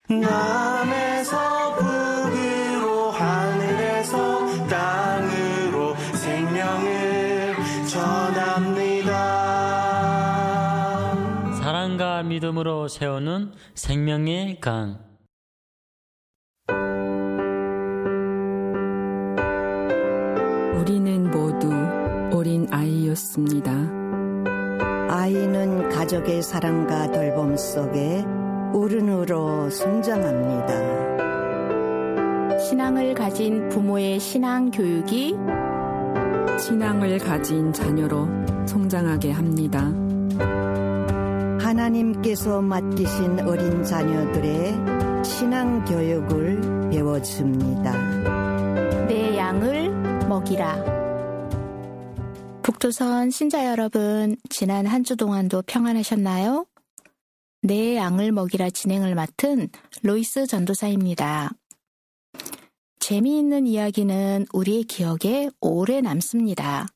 남에서 북으로 하늘에서 땅으로 생명을 전합니다. 사랑과 믿음으로 세우는 생명의 강. 우리는 모두 어린 아이였습니다. 아이는 가족의 사랑과 돌봄 속에 어른으로 성장합니다. 신앙을 가진 부모의 신앙 교육이 신앙을 가진 자녀로 성장하게 합니다. 하나님께서 맡기신 어린 자녀들의 신앙 교육을 배워줍니다. 내 양을 먹이라. 북조선 신자 여러분, 지난 한 주 동안도 평안하셨나요? 내 양을 먹이라 진행을 맡은 로이스 전도사입니다. 재미있는 이야기는 우리의 기억에 오래 남습니다.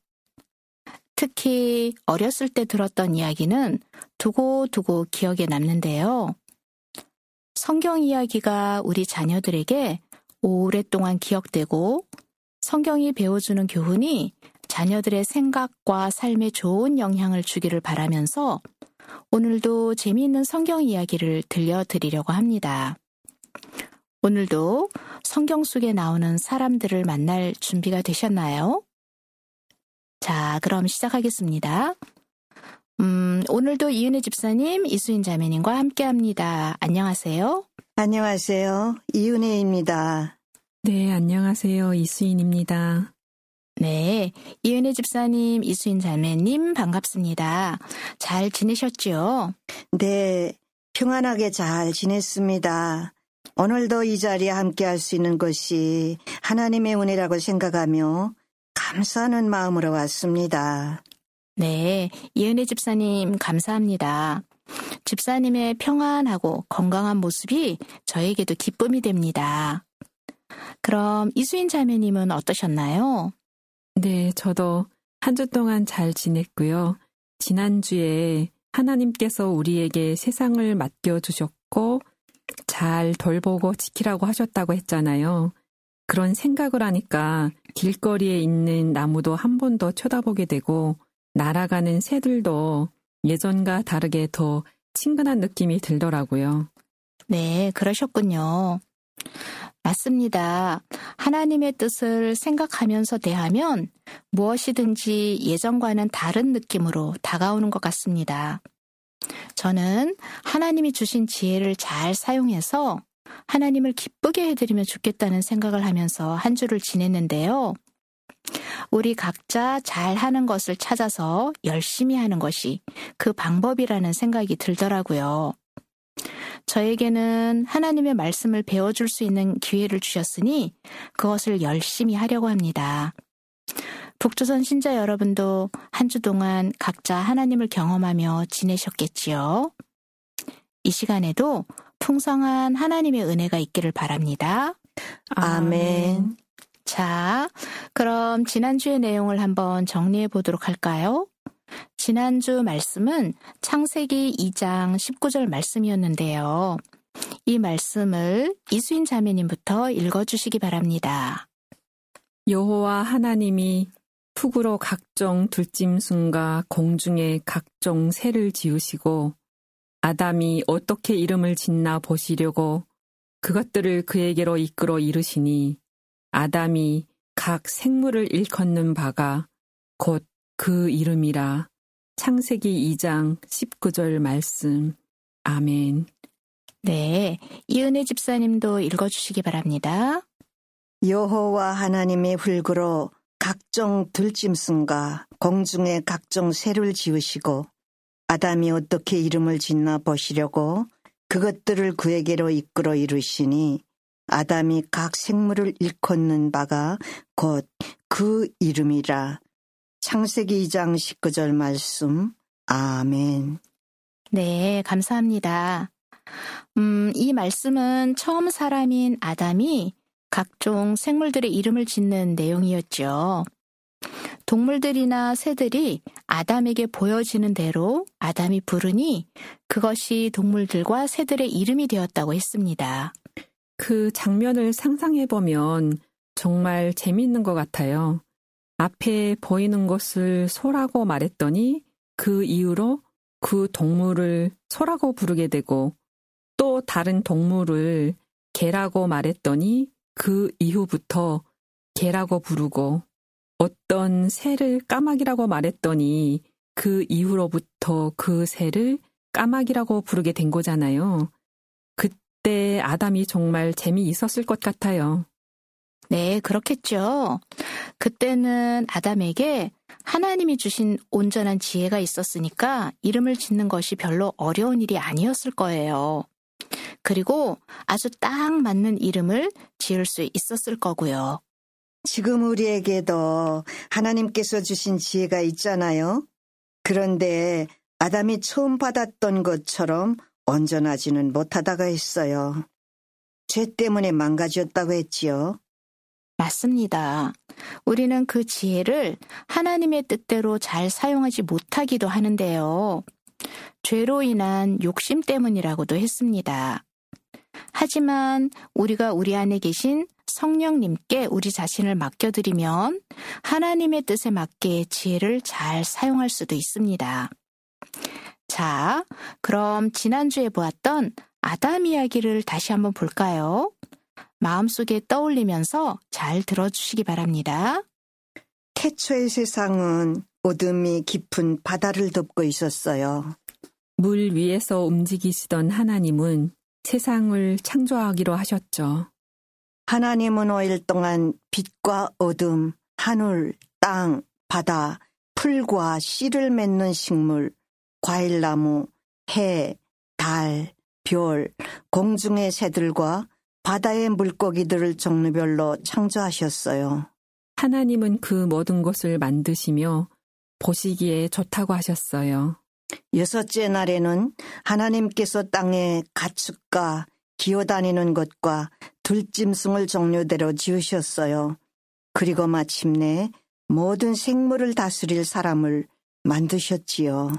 특히 어렸을 때 들었던 이야기는 두고두고 기억에 남는데요. 성경 이야기가 우리 자녀들에게 오랫동안 기억되고 성경이 배워주는 교훈이 자녀들의 생각과 삶에 좋은 영향을 주기를 바라면서 오늘도 재미있는 성경 이야기를 들려드리려고 합니다. 오늘도 성경 속에 나오는 사람들을 만날 준비가 되셨나요? 자, 그럼 시작하겠습니다. 오늘도 이은혜 집사님, 이수인 자매님과 함께합니다. 안녕하세요. 안녕하세요. 이은혜입니다. 네, 안녕하세요. 이수인입니다. 네, 이은혜 집사님, 이수인 자매님 반갑습니다. 잘 지내셨죠? 네, 평안하게 잘 지냈습니다. 오늘도 이 자리에 함께할 수 있는 것이 하나님의 은혜라고 생각하며 감사하는 마음으로 왔습니다. 네, 이은혜 집사님 감사합니다. 집사님의 평안하고 건강한 모습이 저에게도 기쁨이 됩니다. 그럼 이수인 자매님은 어떠셨나요? 네, 저도 한 주 동안 잘 지냈고요. 지난주에 하나님께서 우리에게 세상을 맡겨주셨고 잘 돌보고 지키라고 하셨다고 했잖아요. 그런 생각을 하니까 길거리에 있는 나무도 한 번 더 쳐다보게 되고 날아가는 새들도 예전과 다르게 더 친근한 느낌이 들더라고요. 네, 그러셨군요. 맞습니다. 하나님의 뜻을 생각하면서 대하면 무엇이든지 예전과는 다른 느낌으로 다가오는 것 같습니다. 저는 하나님이 주신 지혜를 잘 사용해서 하나님을 기쁘게 해드리면 좋겠다는 생각을 하면서 한 주를 지냈는데요. 우리 각자 잘하는 것을 찾아서 열심히 하는 것이 그 방법이라는 생각이 들더라고요. 저에게는 하나님의 말씀을 배워줄 수 있는 기회를 주셨으니 그것을 열심히 하려고 합니다. 북조선 신자 여러분도 한 주 동안 각자 하나님을 경험하며 지내셨겠지요. 이 시간에도 풍성한 하나님의 은혜가 있기를 바랍니다. 아멘. 자, 그럼 지난주의 내용을 한번 정리해 보도록 할까요? 지난주 말씀은 창세기 2장 19절 말씀이었는데요. 이 말씀을 이수인 자매님부터 읽어주시기 바랍니다. 여호와 하나님이 푸구로 각종 들짐승과 공중에 각종 새를 지으시고 아담이 어떻게 이름을 짓나 보시려고 그것들을 그에게로 이끌어 이르시니 아담이 각 생물을 일컫는 바가 곧 그 이름이라. 창세기 2장 19절 말씀. 아멘. 네, 이은혜 집사님도 읽어주시기 바랍니다. 여호와 하나님의 흙으로 각종 들짐승과 공중에 각종 새를 지으시고 아담이 어떻게 이름을 짓나 보시려고 그것들을 그에게로 이끌어 이르시니 아담이 각 생물을 일컫는 바가 곧 그 이름이라. 창세기 2장 19절 말씀. 아멘. 네, 감사합니다. 이 말씀은 처음 사람인 아담이 각종 생물들의 이름을 짓는 내용이었죠. 동물들이나 새들이 아담에게 보여지는 대로 아담이 부르니 그것이 동물들과 새들의 이름이 되었다고 했습니다. 그 장면을 상상해보면 정말 재미있는 것 같아요. 앞에 보이는 것을 소라고 말했더니 그 이후로 그 동물을 소라고 부르게 되고 또 다른 동물을 개라고 말했더니 그 이후부터 개라고 부르고 어떤 새를 까마귀라고 말했더니 그 이후로부터 그 새를 까마귀라고 부르게 된 거잖아요. 그때 아담이 정말 재미있었을 것 같아요. 네, 그렇겠죠. 그때는 아담에게 하나님이 주신 온전한 지혜가 있었으니까 이름을 짓는 것이 별로 어려운 일이 아니었을 거예요. 그리고 아주 딱 맞는 이름을 지을 수 있었을 거고요. 지금 우리에게도 하나님께서 주신 지혜가 있잖아요. 그런데 아담이 처음 받았던 것처럼 온전하지는 못하다가 했어요. 죄 때문에 망가졌다고 했지요. 맞습니다. 우리는 그 지혜를 하나님의 뜻대로 잘 사용하지 못하기도 하는데요. 죄로 인한 욕심 때문이라고도 했습니다. 하지만 우리가 우리 안에 계신 성령님께 우리 자신을 맡겨드리면 하나님의 뜻에 맞게 지혜를 잘 사용할 수도 있습니다. 자, 그럼 지난주에 보았던 아담 이야기를 다시 한번 볼까요? 마음속에 떠올리면서 잘 들어주시기 바랍니다. 태초의 세상은 어둠이 깊은 바다를 덮고 있었어요. 물 위에서 움직이시던 하나님은 세상을 창조하기로 하셨죠. 하나님은 5일 동안 빛과 어둠, 하늘, 땅, 바다, 풀과 씨를 맺는 식물, 과일나무, 해, 달, 별, 공중의 새들과 바다의 물고기들을 종류별로 창조하셨어요. 하나님은 그 모든 것을 만드시며 보시기에 좋다고 하셨어요. 6째 날에는 하나님께서 땅에 가축과 기어다니는 것과 들짐승을 종류대로 지으셨어요. 그리고 마침내 모든 생물을 다스릴 사람을 만드셨지요.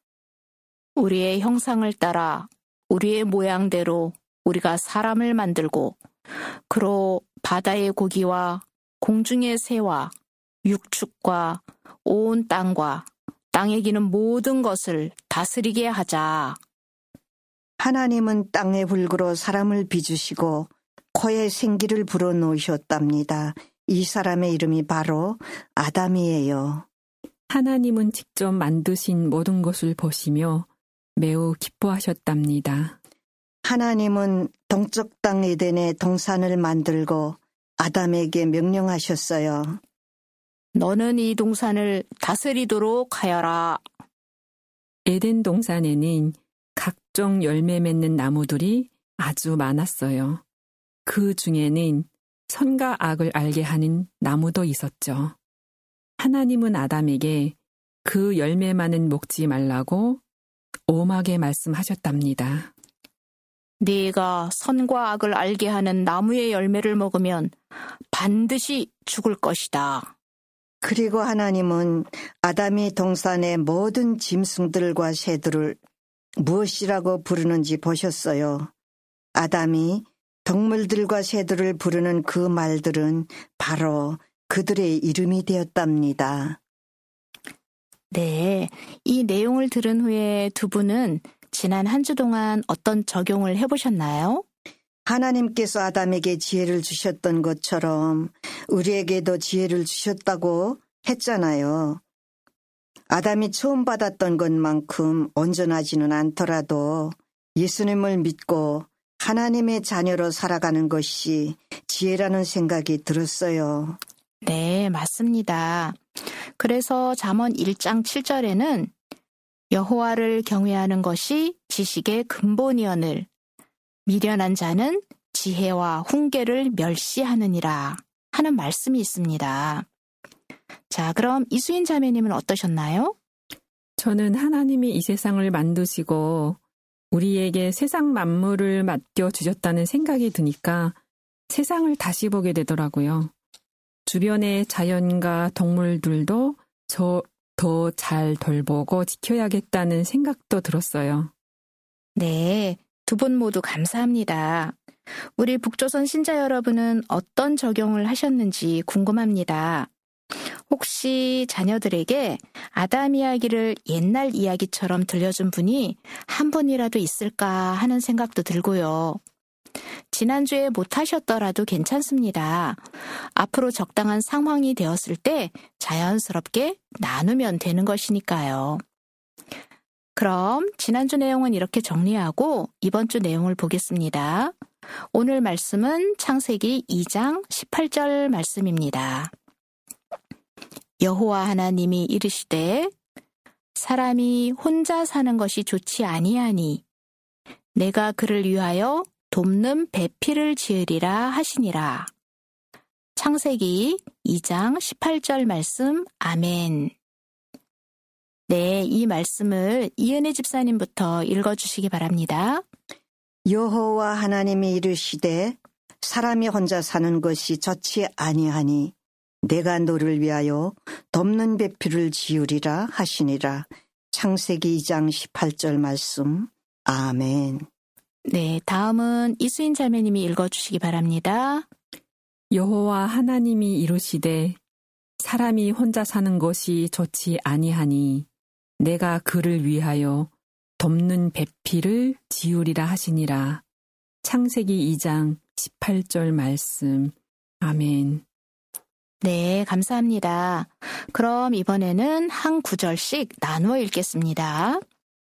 우리의 형상을 따라 우리의 모양대로 우리가 사람을 만들고 그로 바다의 고기와 공중의 새와 육축과 온 땅과 땅에 기는 모든 것을 다스리게 하자. 하나님은 땅의 불구로 사람을 빚으시고 코에 생기를 불어넣으셨답니다. 이 사람의 이름이 바로 아담이에요. 하나님은 직접 만드신 모든 것을 보시며 매우 기뻐하셨답니다. 하나님은 동쪽 땅 에덴의 동산을 만들고 아담에게 명령하셨어요. 너는 이 동산을 다스리도록 하여라. 에덴 동산에는 각종 열매 맺는 나무들이 아주 많았어요. 그 중에는 선과 악을 알게 하는 나무도 있었죠. 하나님은 아담에게 그 열매만은 먹지 말라고 엄하게 말씀하셨답니다. 네가 선과 악을 알게 하는 나무의 열매를 먹으면 반드시 죽을 것이다. 그리고 하나님은 아담이 동산의 모든 짐승들과 새들을 무엇이라고 부르는지 보셨어요. 아담이 동물들과 새들을 부르는 그 말들은 바로 그들의 이름이 되었답니다. 네, 이 내용을 들은 후에 두 분은 지난 한 주 동안 어떤 적용을 해보셨나요? 하나님께서 아담에게 지혜를 주셨던 것처럼 우리에게도 지혜를 주셨다고 했잖아요. 아담이 처음 받았던 것만큼 온전하지는 않더라도 예수님을 믿고 하나님의 자녀로 살아가는 것이 지혜라는 생각이 들었어요. 네, 맞습니다. 그래서 잠언 1장 7절에는 여호와를 경외하는 것이 지식의 근본이오늘 미련한 자는 지혜와 훈계를 멸시하느니라 하는 말씀이 있습니다. 자, 그럼 이수인 자매님은 어떠셨나요? 저는 하나님이 이 세상을 만드시고 우리에게 세상 만물을 맡겨주셨다는 생각이 드니까 세상을 다시 보게 되더라고요. 주변의 자연과 동물들도 저 더 잘 돌보고 지켜야겠다는 생각도 들었어요. 네, 두 분 모두 감사합니다. 우리 북조선 신자 여러분은 어떤 적용을 하셨는지 궁금합니다. 혹시 자녀들에게 아담 이야기를 옛날 이야기처럼 들려준 분이 한 분이라도 있을까 하는 생각도 들고요. 지난주에 못하셨더라도 괜찮습니다. 앞으로 적당한 상황이 되었을 때 자연스럽게 나누면 되는 것이니까요. 그럼 지난주 내용은 이렇게 정리하고 이번 주 내용을 보겠습니다. 오늘 말씀은 창세기 2장 18절 말씀입니다. 여호와 하나님이 이르시되 사람이 혼자 사는 것이 좋지 아니하니 내가 그를 위하여 돕는 배필을 지으리라 하시니라. 창세기 2장 18절 말씀 아멘. 네, 이 말씀을 이은혜 집사님부터 읽어주시기 바랍니다. 여호와 하나님이 이르시되 사람이 혼자 사는 것이 좋지 아니하니 내가 너를 위하여 돕는 배필을 지으리라 하시니라. 창세기 2장 18절 말씀 아멘. 네, 다음은 이수인 자매님이 읽어주시기 바랍니다. 여호와 하나님이 이르시되 사람이 혼자 사는 것이 좋지 아니하니 내가 그를 위하여 돕는 배필을 지으리라 하시니라. 창세기 2장 18절 말씀 아멘. 네, 감사합니다. 그럼 이번에는 한 구절씩 나누어 읽겠습니다.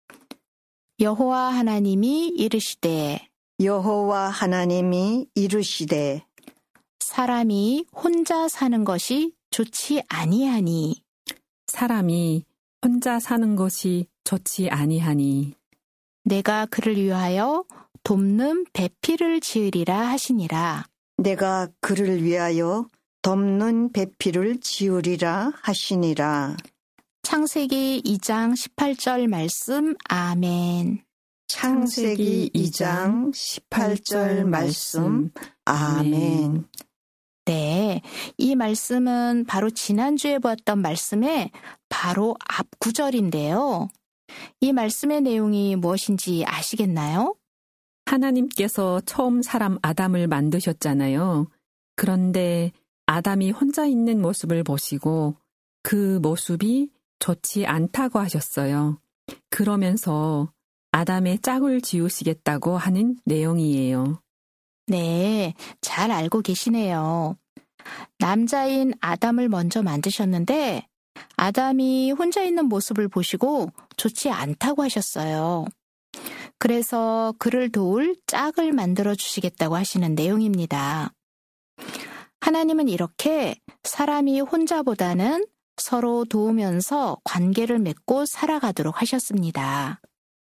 여호와 하나님이 이르시되 여호와 하나님이 이르시되 사람이 혼자 사는 것이 좋지 아니하니 사람이 혼자 사는 것이 좋지 아니하니 내가 그를 위하여 돕는 배필을 지으리라 하시니라. 내가 그를 위하여 돕는 배필을 지으리라 하시니라. 창세기 2장 18절 말씀 아멘. 창세기 2장 18절 말씀 아멘. 네, 이 말씀은 바로 지난주에 보았던 말씀의 바로 앞 구절인데요. 이 말씀의 내용이 무엇인지 아시겠나요? 하나님께서 처음 사람 아담을 만드셨잖아요. 그런데 아담이 혼자 있는 모습을 보시고 그 모습이 좋지 않다고 하셨어요. 그러면서 아담의 짝을 지으시겠다고 하는 내용이에요. 네, 잘 알고 계시네요. 남자인 아담을 먼저 만드셨는데 아담이 혼자 있는 모습을 보시고 좋지 않다고 하셨어요. 그래서 그를 도울 짝을 만들어 주시겠다고 하시는 내용입니다. 하나님은 이렇게 사람이 혼자보다는 서로 도우면서 관계를 맺고 살아가도록 하셨습니다.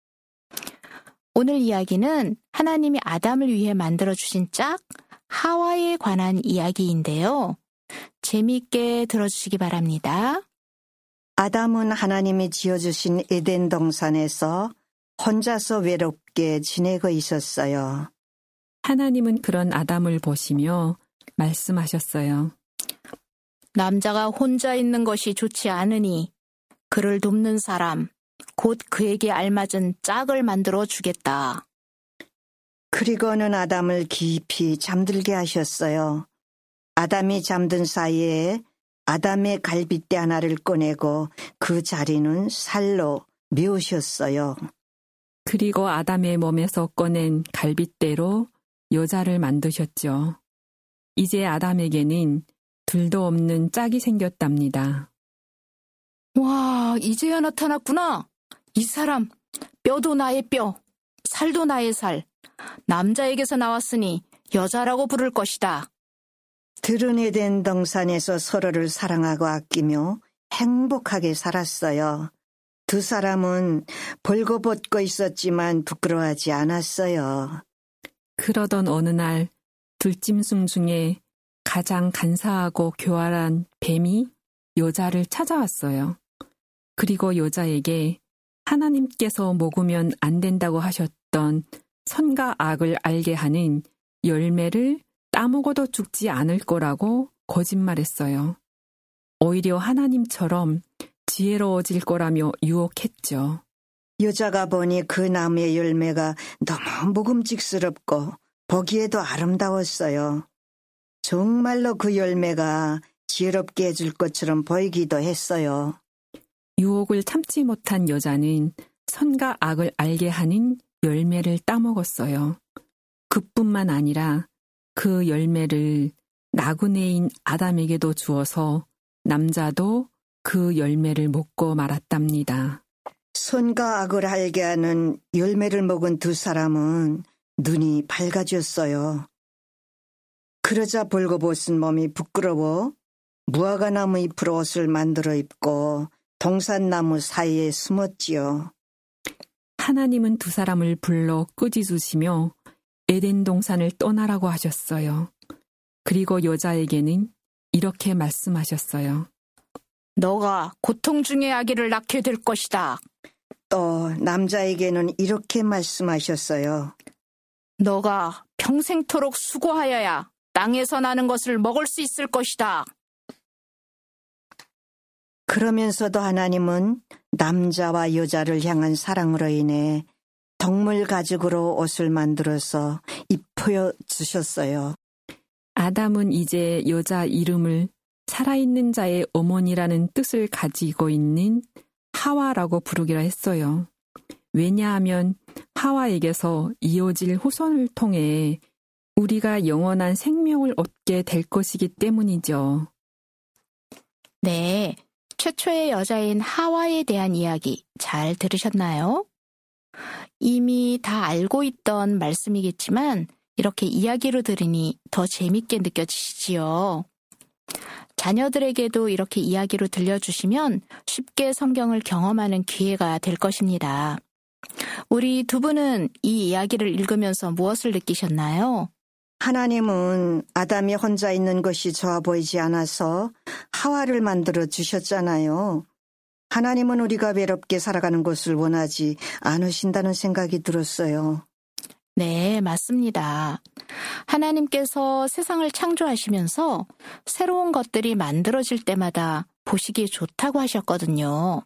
오늘 이야기는 하나님이 아담을 위해 만들어주신 짝, 하와에 관한 이야기인데요. 재미있게 들어주시기 바랍니다. 아담은 하나님이 지어주신 에덴 동산에서 혼자서 외롭게 지내고 있었어요. 하나님은 그런 아담을 보시며 말씀하셨어요. 남자가 혼자 있는 것이 좋지 않으니 그를 돕는 사람, 곧 그에게 알맞은 짝을 만들어 주겠다. 그리고는 아담을 깊이 잠들게 하셨어요. 아담이 잠든 사이에 아담의 갈빗대 하나를 꺼내고 그 자리는 살로 메우셨어요. 그리고 아담의 몸에서 꺼낸 갈빗대로 여자를 만드셨죠. 이제 아담에게는 둘도 없는 짝이 생겼답니다. 와, 이제야 나타났구나. 이 사람, 뼈도 나의 뼈, 살도 나의 살. 남자에게서 나왔으니 여자라고 부를 것이다. 들은 에덴 동산에서 서로를 사랑하고 아끼며 행복하게 살았어요. 두 사람은 벌거벗고 있었지만 부끄러워하지 않았어요. 그러던 어느 날 들짐승 중에 가장 간사하고 교활한 뱀이 여자를 찾아왔어요. 그리고 여자에게 하나님께서 먹으면 안 된다고 하셨던 선과 악을 알게 하는 열매를 따먹어도 죽지 않을 거라고 거짓말했어요. 오히려 하나님처럼 지혜로워질 거라며 유혹했죠. 여자가 보니 그 나무의 열매가 너무 먹음직스럽고 보기에도 아름다웠어요. 정말로 그 열매가 지혜롭게 해줄 것처럼 보이기도 했어요. 유혹을 참지 못한 여자는 선과 악을 알게 하는 열매를 따먹었어요. 그뿐만 아니라 그 열매를 나그네인 아담에게도 주어서 남자도 그 열매를 먹고 말았답니다. 선과 악을 알게 하는 열매를 먹은 두 사람은 눈이 밝아졌어요. 그러자 벌거벗은 몸이 부끄러워 무화과나무 잎으로 옷을 만들어 입고 동산나무 사이에 숨었지요. 하나님은 두 사람을 불러 꾸짖으시며 에덴 동산을 떠나라고 하셨어요. 그리고 여자에게는 이렇게 말씀하셨어요. 너가 고통 중에 아기를 낳게 될 것이다. 또 남자에게는 이렇게 말씀하셨어요. 너가 평생토록 수고하여야 땅에서 나는 것을 먹을 수 있을 것이다. 그러면서도 하나님은 남자와 여자를 향한 사랑으로 인해 동물 가죽으로 옷을 만들어서 입혀 주셨어요. 아담은 이제 여자 이름을 살아있는 자의 어머니라는 뜻을 가지고 있는 하와라고 부르기로 했어요. 왜냐하면 하와에게서 이어질 후손을 통해 우리가 영원한 생명을 얻게 될 것이기 때문이죠. 네, 최초의 여자인 하와에 대한 이야기 잘 들으셨나요? 이미 다 알고 있던 말씀이겠지만 이렇게 이야기로 들으니 더 재밌게 느껴지시지요. 자녀들에게도 이렇게 이야기로 들려주시면 쉽게 성경을 경험하는 기회가 될 것입니다. 우리 두 분은 이 이야기를 읽으면서 무엇을 느끼셨나요? 하나님은 아담이 혼자 있는 것이 좋아 보이지 않아서 하와를 만들어 주셨잖아요. 하나님은 우리가 외롭게 살아가는 것을 원하지 않으신다는 생각이 들었어요. 네, 맞습니다. 하나님께서 세상을 창조하시면서 새로운 것들이 만들어질 때마다 보시기에 좋다고 하셨거든요.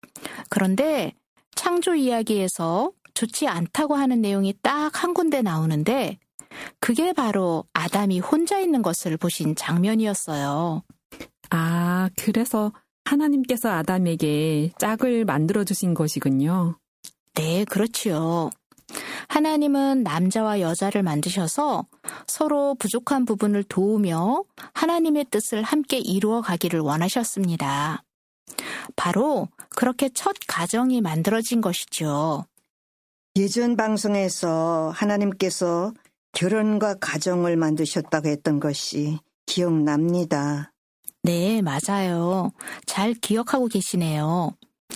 그런데 창조 이야기에서 좋지 않다고 하는 내용이 딱 한 군데 나오는데 그게 바로 아담이 혼자 있는 것을 보신 장면이었어요. 아, 그래서 하나님께서 아담에게 짝을 만들어주신 것이군요. 네, 그렇지요. 하나님은 남자와 여자를 만드셔서 서로 부족한 부분을 도우며 하나님의 뜻을 함께 이루어 가기를 원하셨습니다. 바로 그렇게 첫 가정이 만들어진 것이죠. 예전 방송에서 하나님께서 결혼과 가정을 만드셨다고 했던 것이 기억납니다. 네, 맞아요. 잘 기억하고 계시네요.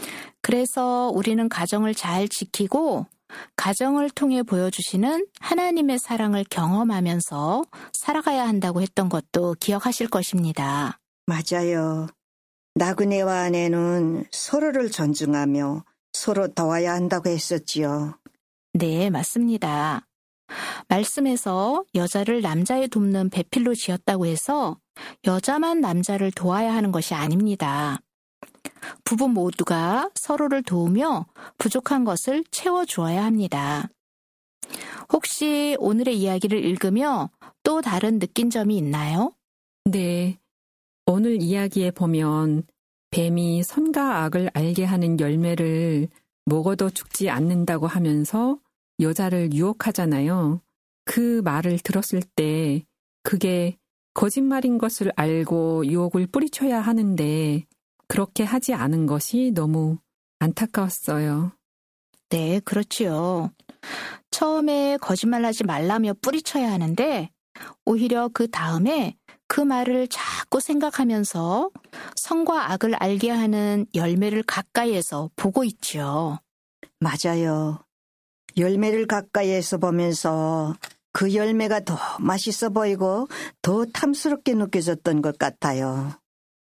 그래서 우리는 가정을 잘 지키고 가정을 통해 보여주시는 하나님의 사랑을 경험하면서 살아가야 한다고 했던 것도 기억하실 것입니다. 맞아요. 나그네와 아내는 서로를 존중하며 서로 도와야 한다고 했었지요. 네, 맞습니다. 말씀에서 여자를 남자에 돕는 배필로 지었다고 해서 여자만 남자를 도와야 하는 것이 아닙니다. 부부 모두가 서로를 도우며 부족한 것을 채워주어야 합니다. 혹시 오늘의 이야기를 읽으며 또 다른 느낀 점이 있나요? 네, 오늘 이야기에 보면 뱀이 선과 악을 알게 하는 열매를 먹어도 죽지 않는다고 하면서 여자를 유혹하잖아요. 그 말을 들었을 때 그게 거짓말인 것을 알고 유혹을 뿌리쳐야 하는데 그렇게 하지 않은 것이 너무 안타까웠어요. 네, 그렇지요. 처음에 거짓말하지 말라며 뿌리쳐야 하는데 오히려 그 다음에 그 말을 자꾸 생각하면서 선과 악을 알게 하는 열매를 가까이에서 보고 있지요. 맞아요. 열매를 가까이에서 보면서 그 열매가 더 맛있어 보이고 더 탐스럽게 느껴졌던 것 같아요.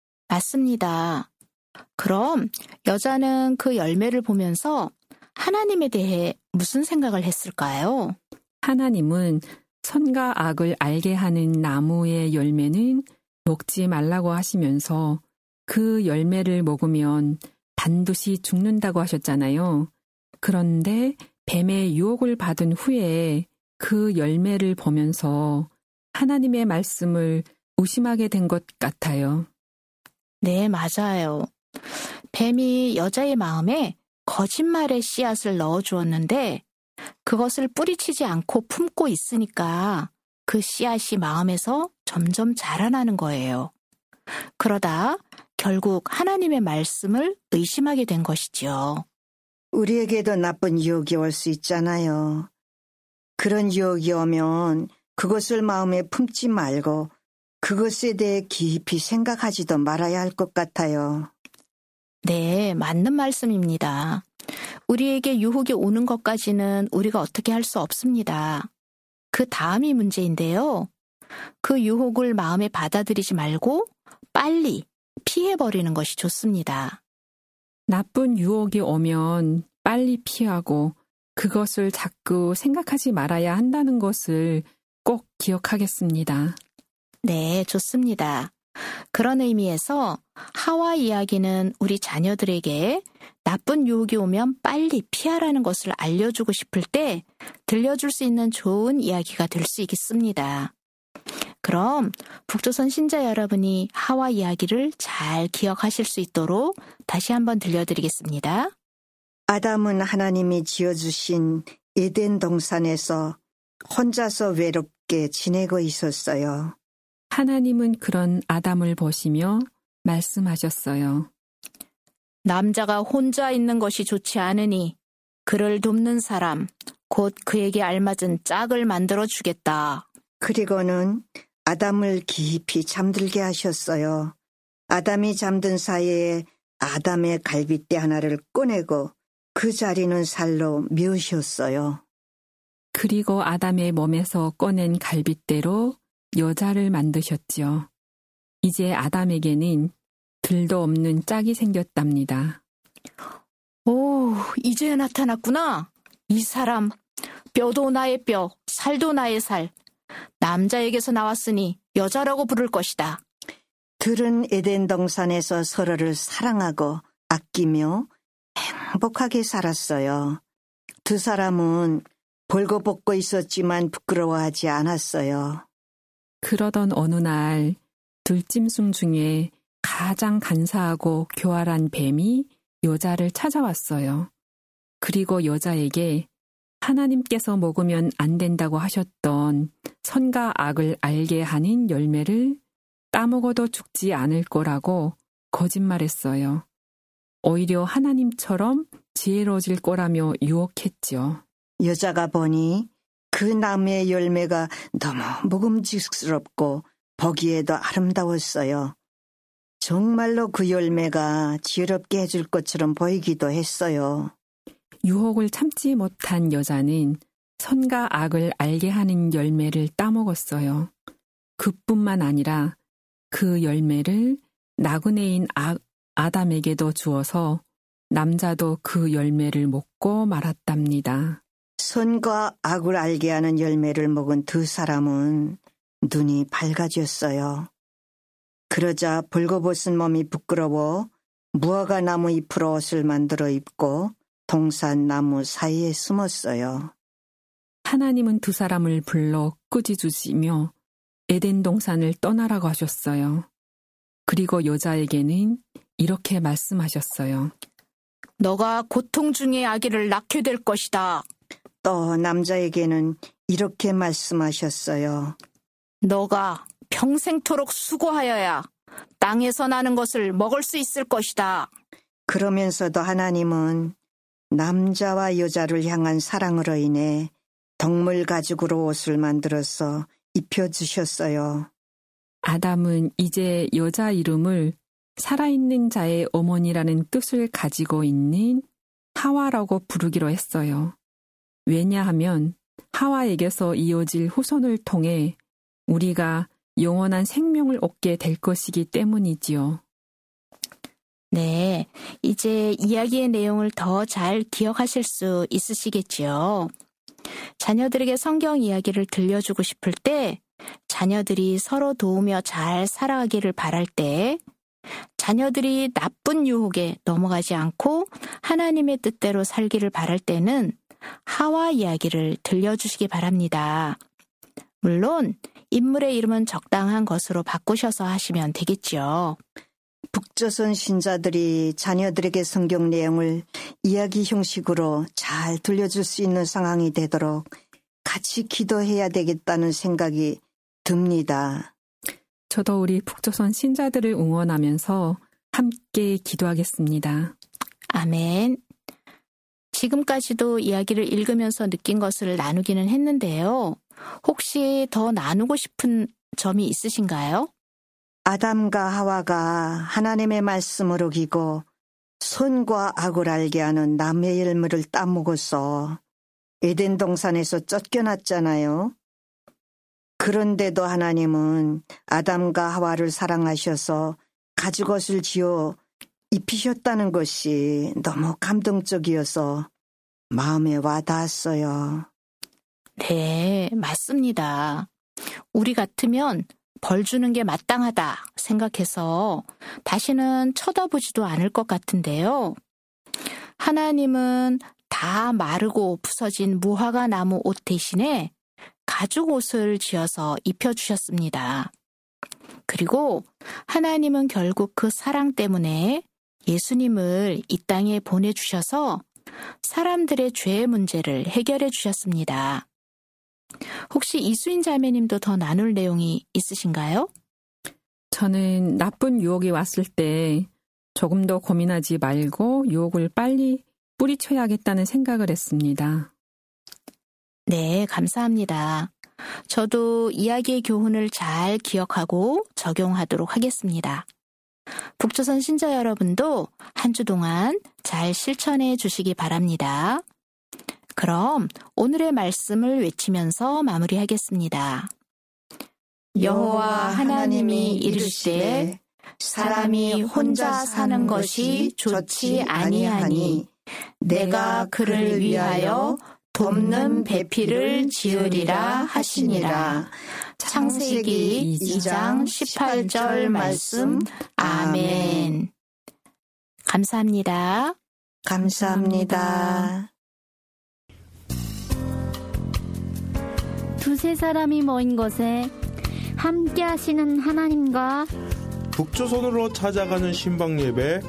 맞습니다. 그럼 여자는 그 열매를 보면서 하나님에 대해 무슨 생각을 했을까요? 하나님은 선과 악을 알게 하는 나무의 열매는 먹지 말라고 하시면서 그 열매를 먹으면 반드시 죽는다고 하셨잖아요. 그런데 뱀의 유혹을 받은 후에 그 열매를 보면서 하나님의 말씀을 의심하게 된 것 같아요. 네, 맞아요. 뱀이 여자의 마음에 거짓말의 씨앗을 넣어주었는데 그것을 뿌리치지 않고 품고 있으니까 그 씨앗이 마음에서 점점 자라나는 거예요. 그러다 결국 하나님의 말씀을 의심하게 된 것이죠. 우리에게도 나쁜 유혹이 올 수 있잖아요. 그런 유혹이 오면 그것을 마음에 품지 말고 그것에 대해 깊이 생각하지도 말아야 할 것 같아요. 네, 맞는 말씀입니다. 우리에게 유혹이 오는 것까지는 우리가 어떻게 할 수 없습니다. 그 다음이 문제인데요. 그 유혹을 마음에 받아들이지 말고 빨리 피해버리는 것이 좋습니다. 나쁜 유혹이 오면 빨리 피하고 그것을 자꾸 생각하지 말아야 한다는 것을 꼭 기억하겠습니다. 네, 좋습니다. 그런 의미에서 하와 이야기는 우리 자녀들에게 나쁜 유혹이 오면 빨리 피하라는 것을 알려주고 싶을 때 들려줄 수 있는 좋은 이야기가 될 수 있겠습니다. 그럼 북조선 신자 여러분이 하와 이야기를 잘 기억하실 수 있도록 다시 한번 들려드리겠습니다. 아담은 하나님이 지어주신 에덴 동산에서 혼자서 외롭게 지내고 있었어요. 하나님은 그런 아담을 보시며 말씀하셨어요. 남자가 혼자 있는 것이 좋지 않으니 그를 돕는 사람, 곧 그에게 알맞은 짝을 만들어 주겠다. 그리고는 아담을 깊이 잠들게 하셨어요. 아담이 잠든 사이에 아담의 갈빗대 하나를 꺼내고 그 자리는 살로 메우셨어요. 그리고 아담의 몸에서 꺼낸 갈빗대로 여자를 만드셨지요. 이제 아담에게는 들도 없는 짝이 생겼답니다. 오, 이제 나타났구나. 이 사람, 뼈도 나의 뼈, 살도 나의 살. 남자에게서 나왔으니 여자라고 부를 것이다. 들은 에덴 동산에서 서로를 사랑하고 아끼며 행복하게 살았어요. 두 사람은 벌거벗고 있었지만 부끄러워하지 않았어요. 그러던 어느 날 들짐승 중에 가장 간사하고 교활한 뱀이 여자를 찾아왔어요. 그리고 여자에게 하나님께서 먹으면 안 된다고 하셨던 선과 악을 알게 하는 열매를 따먹어도 죽지 않을 거라고 거짓말했어요. 오히려 하나님처럼 지혜로워질 거라며 유혹했죠. 여자가 보니 그 나무의 열매가 너무 먹음직스럽고 보기에도 아름다웠어요. 정말로 그 열매가 지혜롭게 해줄 것처럼 보이기도 했어요. 유혹을 참지 못한 여자는 선과 악을 알게 하는 열매를 따먹었어요. 그뿐만 아니라 그 열매를 나그네인 아담에게도 주어서 남자도 그 열매를 먹고 말았답니다. 선과 악을 알게 하는 열매를 먹은 두 사람은 눈이 밝아졌어요. 그러자 벌거벗은 몸이 부끄러워 무화과 나무 잎으로 옷을 만들어 입고 동산 나무 사이에 숨었어요. 하나님은 두 사람을 불러 꾸짖으시며 에덴 동산을 떠나라고 하셨어요. 그리고 여자에게는 이렇게 말씀하셨어요. 너가 고통 중에 아기를 낳게 될 것이다. 또 남자에게는 이렇게 말씀하셨어요. 너가 평생토록 수고하여야 땅에서 나는 것을 먹을 수 있을 것이다. 그러면서도 하나님은 남자와 여자를 향한 사랑으로 인해 동물 가죽으로 옷을 만들어서 입혀주셨어요. 아담은 이제 여자 이름을 살아있는 자의 어머니라는 뜻을 가지고 있는 하와라고 부르기로 했어요. 왜냐하면 하와에게서 이어질 후손을 통해 우리가 영원한 생명을 얻게 될 것이기 때문이지요. 네, 이제 이야기의 내용을 더 잘 기억하실 수 있으시겠지요. 자녀들에게 성경 이야기를 들려주고 싶을 때 자녀들이 서로 도우며 잘 살아가기를 바랄 때 자녀들이 나쁜 유혹에 넘어가지 않고 하나님의 뜻대로 살기를 바랄 때는 하와 이야기를 들려주시기 바랍니다. 물론 인물의 이름은 적당한 것으로 바꾸셔서 하시면 되겠죠. 북조선 신자들이 자녀들에게 성경 내용을 이야기 형식으로 잘 들려줄 수 있는 상황이 되도록 같이 기도해야 되겠다는 생각이 듭니다. 저도 우리 북조선 신자들을 응원하면서 함께 기도하겠습니다. 아멘. 지금까지도 이야기를 읽으면서 느낀 것을 나누기는 했는데요. 혹시 더 나누고 싶은 점이 있으신가요? 아담과 하와가 하나님의 말씀을 어기고 선과 악을 알게 하는 나무의 열매를 따먹어서 에덴 동산에서 쫓겨났잖아요. 그런데도 하나님은 아담과 하와를 사랑하셔서 가죽옷을 지어 입히셨다는 것이 너무 감동적이어서 마음에 와닿았어요. 네, 맞습니다. 우리 같으면 벌 주는 게 마땅하다 생각해서 다시는 쳐다보지도 않을 것 같은데요. 하나님은 다 마르고 부서진 무화과 나무 옷 대신에 가죽 옷을 지어서 입혀주셨습니다. 그리고 하나님은 결국 그 사랑 때문에 예수님을 이 땅에 보내주셔서 사람들의 죄의 문제를 해결해 주셨습니다. 혹시 이수인 자매님도 더 나눌 내용이 있으신가요? 저는 나쁜 유혹이 왔을 때 조금 더 고민하지 말고 유혹을 빨리 뿌리쳐야겠다는 생각을 했습니다. 네, 감사합니다. 저도 이야기의 교훈을 잘 기억하고 적용하도록 하겠습니다. 북조선 신자 여러분도 한 주 동안 잘 실천해 주시기 바랍니다. 그럼 오늘의 말씀을 외치면서 마무리하겠습니다. 여호와 하나님이 이르시되 사람이 혼자 사는 것이 좋지 아니하니 내가 그를 위하여 돕는 배필을 지으리라 하시니라. 창세기 2장 18절 말씀. 아멘. 감사합니다. 감사합니다. 두세 사람이 모인 곳에 함께 하시는 하나님과 북조선으로 찾아가는 신방 예배.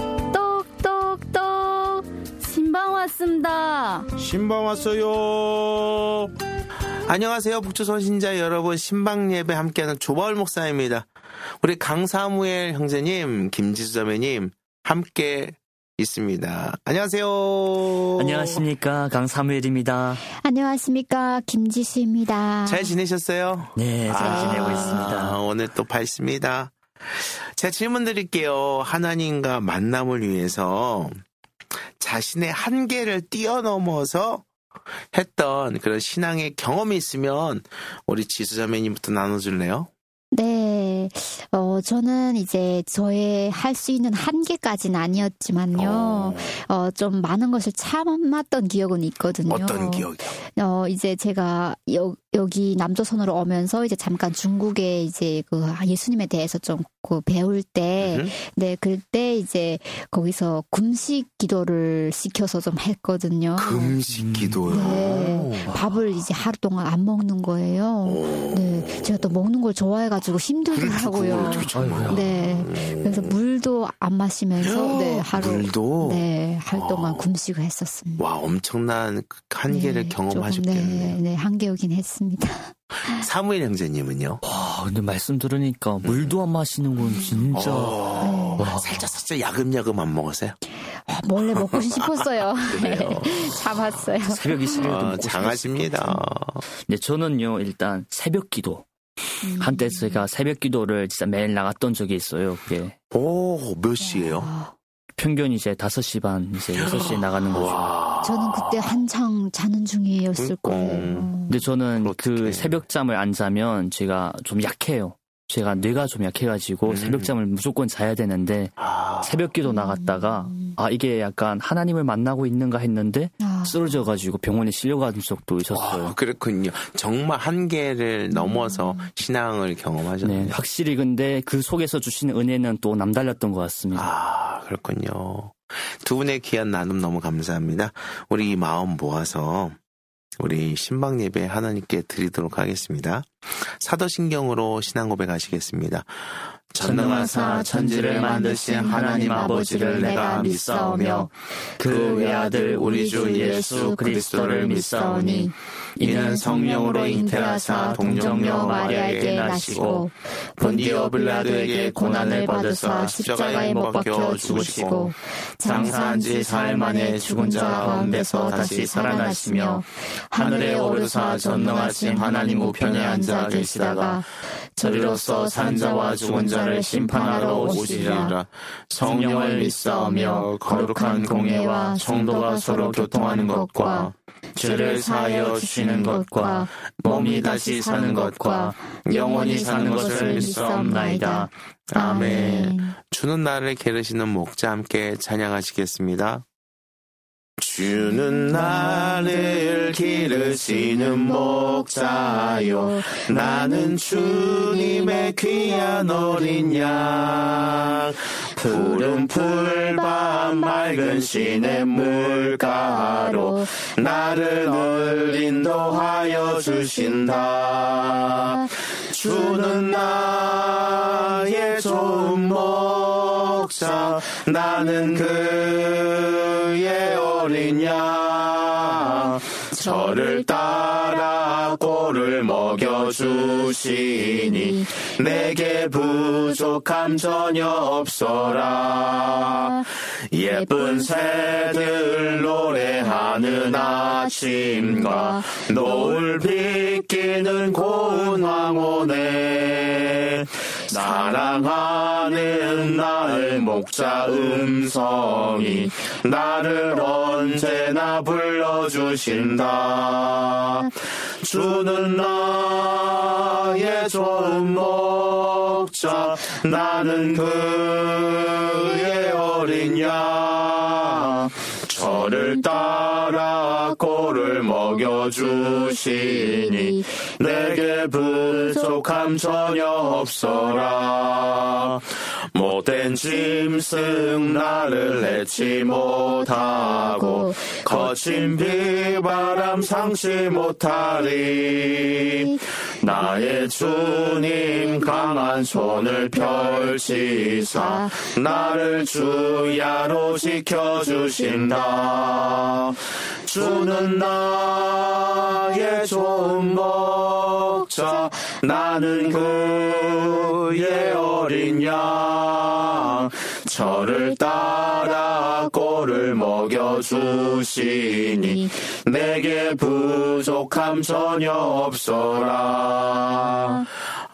똑똑똑 신방 왔습니다. 신방 왔어요. 안녕하세요. 북조선 신자 여러분, 신방 예배 함께하는 조바울 목사입니다. 우리 강사무엘 형제님, 김지수 자매님 함께 있습니다. 안녕하세요. 안녕하십니까, 강사무엘입니다. 안녕하십니까, 김지수입니다. 잘 지내셨어요? 네, 잘 지내고 있습니다. 오늘 또 밝습니다. 제가 질문 드릴게요. 하나님과 만남을 위해서 자신의 한계를 뛰어넘어서 했던 그런 신앙의 경험이 있으면 우리 지수자매님부터 나눠줄래요? 네, 저는 이제 저의 할 수 있는 한계까지는 아니었지만요. 좀 많은 것을 참았던 기억은 있거든요. 어떤 기억이요? 이제 제가 여기 남조선으로 오면서 이제 잠깐 중국에 이제 그 예수님에 대해서 좀 그 배울 때, 네, 그때 이제 거기서 금식 기도를 시켜서 좀 했거든요. 금식 기도요? 네, 밥을 이제 하루 동안 안 먹는 거예요. 네, 제가 또 먹는 걸 좋아해가지고 힘들더라고요. 네, 그래서 물도 안 마시면서 네, 하루 동안 금식을 했었습니다. 와, 엄청난 한계를 경험하셨겠네요. 네, 한계이긴 했습니다. 사무엘 형제님은요? 와, 근데 말씀 들으니까 물도 안 마시는 건 진짜. 살짝 야금야금 안 먹었어요? 몰래 먹고 싶었어요. 네, 참았어요. 새벽 이슬에도 장하십니다. 네, 저는요, 일단 새벽 기도. 한때 제가 새벽 기도를 진짜 매일 나갔던 적이 있어요. 그게. 몇 시예요? 평균 이제 5시 반, 이제 6시에 나가는 거죠. 저는 그때 한창 자는 중이었을 거예요. 근데 저는 그 새벽잠을 안 자면 제가 좀 약해요. 제가 뇌가 좀 약해가지고 새벽잠을 무조건 자야 되는데 새벽기도 나갔다가 이게 약간 하나님을 만나고 있는가 했는데 쓰러져가지고 병원에 실려간 적도 있었어요. 그렇군요. 정말 한계를 넘어서 신앙을 경험하셨네요. 네, 확실히 근데 그 속에서 주시는 은혜는 또 남달랐던 것 같습니다. 그렇군요. 두 분의 귀한 나눔 너무 감사합니다. 우리 이 마음 모아서 우리 신방 예배 하나님께 드리도록 하겠습니다. 사도신경으로 신앙 고백하시겠습니다. 전능하사 천지를 만드신 하나님 아버지를 내가 믿사오며 그 외아들 우리 주 예수 그리스도를 믿사오니 이는 성령으로 잉태하사 동정녀 마리아에게 나시고 본디오 빌라도에게 고난을 받으사 십자가에 못 박혀 죽으시고 장사한 지 사흘 만에 죽은 자 가운데서 다시 살아나시며 하늘에 오르사 전능하신 하나님 우편에 앉아 계시다가 저리로서 산 자와 죽은 자를 심판하러 오시리라. 성령을 믿사오며 거룩한 공예와 성도가 서로 교통하는 것과 죄를 사하여 주시는 것과 몸이 다시 사는 것과 영원히 사는 것을 믿사옵나이다. 아멘. 주는 나를 기르시는 목자 함께 찬양하시겠습니다. 주는 나를 기르시는 목자요 나는 주님의 귀한 어린 양 푸른 풀밭 맑은 시냇물가로 나를 늘 인도하여 주신다. 주는 나의 좋은 목자 나는 그의 어린 양 저를 따라 꼴을 먹여주시니 내게 부족함 전혀 없어라. 예쁜 새들 노래하는 아침과 노을 비끼는 고운 황혼에 사랑하는 나의 목자 음성이 나를 언제나 불러주신다. 주는 나의 좋은 목자 나는 그의 어린 양 저를 따라 꼴을 먹여주시니 내게 부족함 전혀 없어라. 못된 짐승 나를 해치 못하고 거친 비바람 상치 못하리. 나의 주님 강한 손을 펼치사 나를 주야로 지켜주신다. 주는 나의 좋은 목자 나는 그의 어린 양 저를 따라 꼴을 먹여주시니 내게 부족함 전혀 없어라.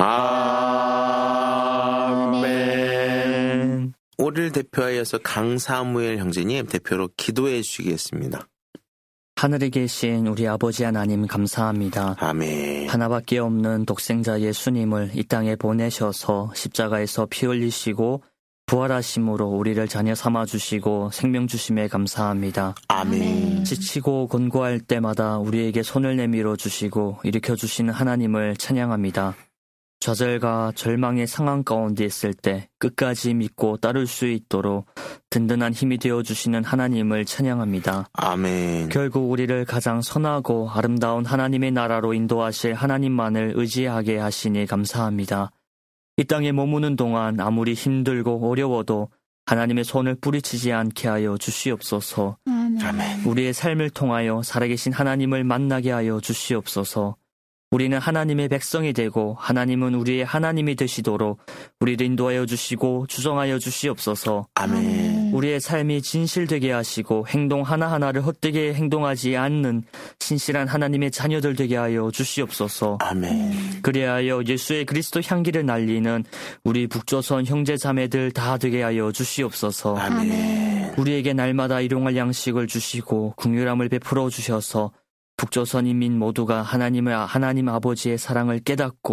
아멘. 우리를 대표하여서 강사무엘 형제님 대표로 기도해 주시겠습니다. 하늘에 계신 우리 아버지 하나님 감사합니다. 아멘. 하나밖에 없는 독생자 예수님을 이 땅에 보내셔서 십자가에서 피 흘리시고 부활하심으로 우리를 자녀 삼아주시고 생명 주심에 감사합니다. 아멘. 지치고 곤고할 때마다 우리에게 손을 내밀어 주시고 일으켜 주시는 하나님을 찬양합니다. 좌절과 절망의 상황 가운데 있을 때 끝까지 믿고 따를 수 있도록 든든한 힘이 되어주시는 하나님을 찬양합니다. 아멘. 결국 우리를 가장 선하고 아름다운 하나님의 나라로 인도하실 하나님만을 의지하게 하시니 감사합니다. 이 땅에 머무는 동안 아무리 힘들고 어려워도 하나님의 손을 뿌리치지 않게 하여 주시옵소서. 아멘. 우리의 삶을 통하여 살아계신 하나님을 만나게 하여 주시옵소서. 우리는 하나님의 백성이 되고 하나님은 우리의 하나님이 되시도록 우리를 인도하여 주시고 주정하여 주시옵소서. 아멘. 우리의 삶이 진실되게 하시고 행동 하나하나를 헛되게 행동하지 않는 신실한 하나님의 자녀들 되게 하여 주시옵소서. 아멘. 그리하여 예수의 그리스도 향기를 날리는 우리 북조선 형제 자매들 다 되게 하여 주시옵소서. 아멘. 우리에게 날마다 일용할 양식을 주시고 긍휼함을 베풀어 주셔서 북조선 인민 모두가 하나님 아버지의 사랑을 깨닫고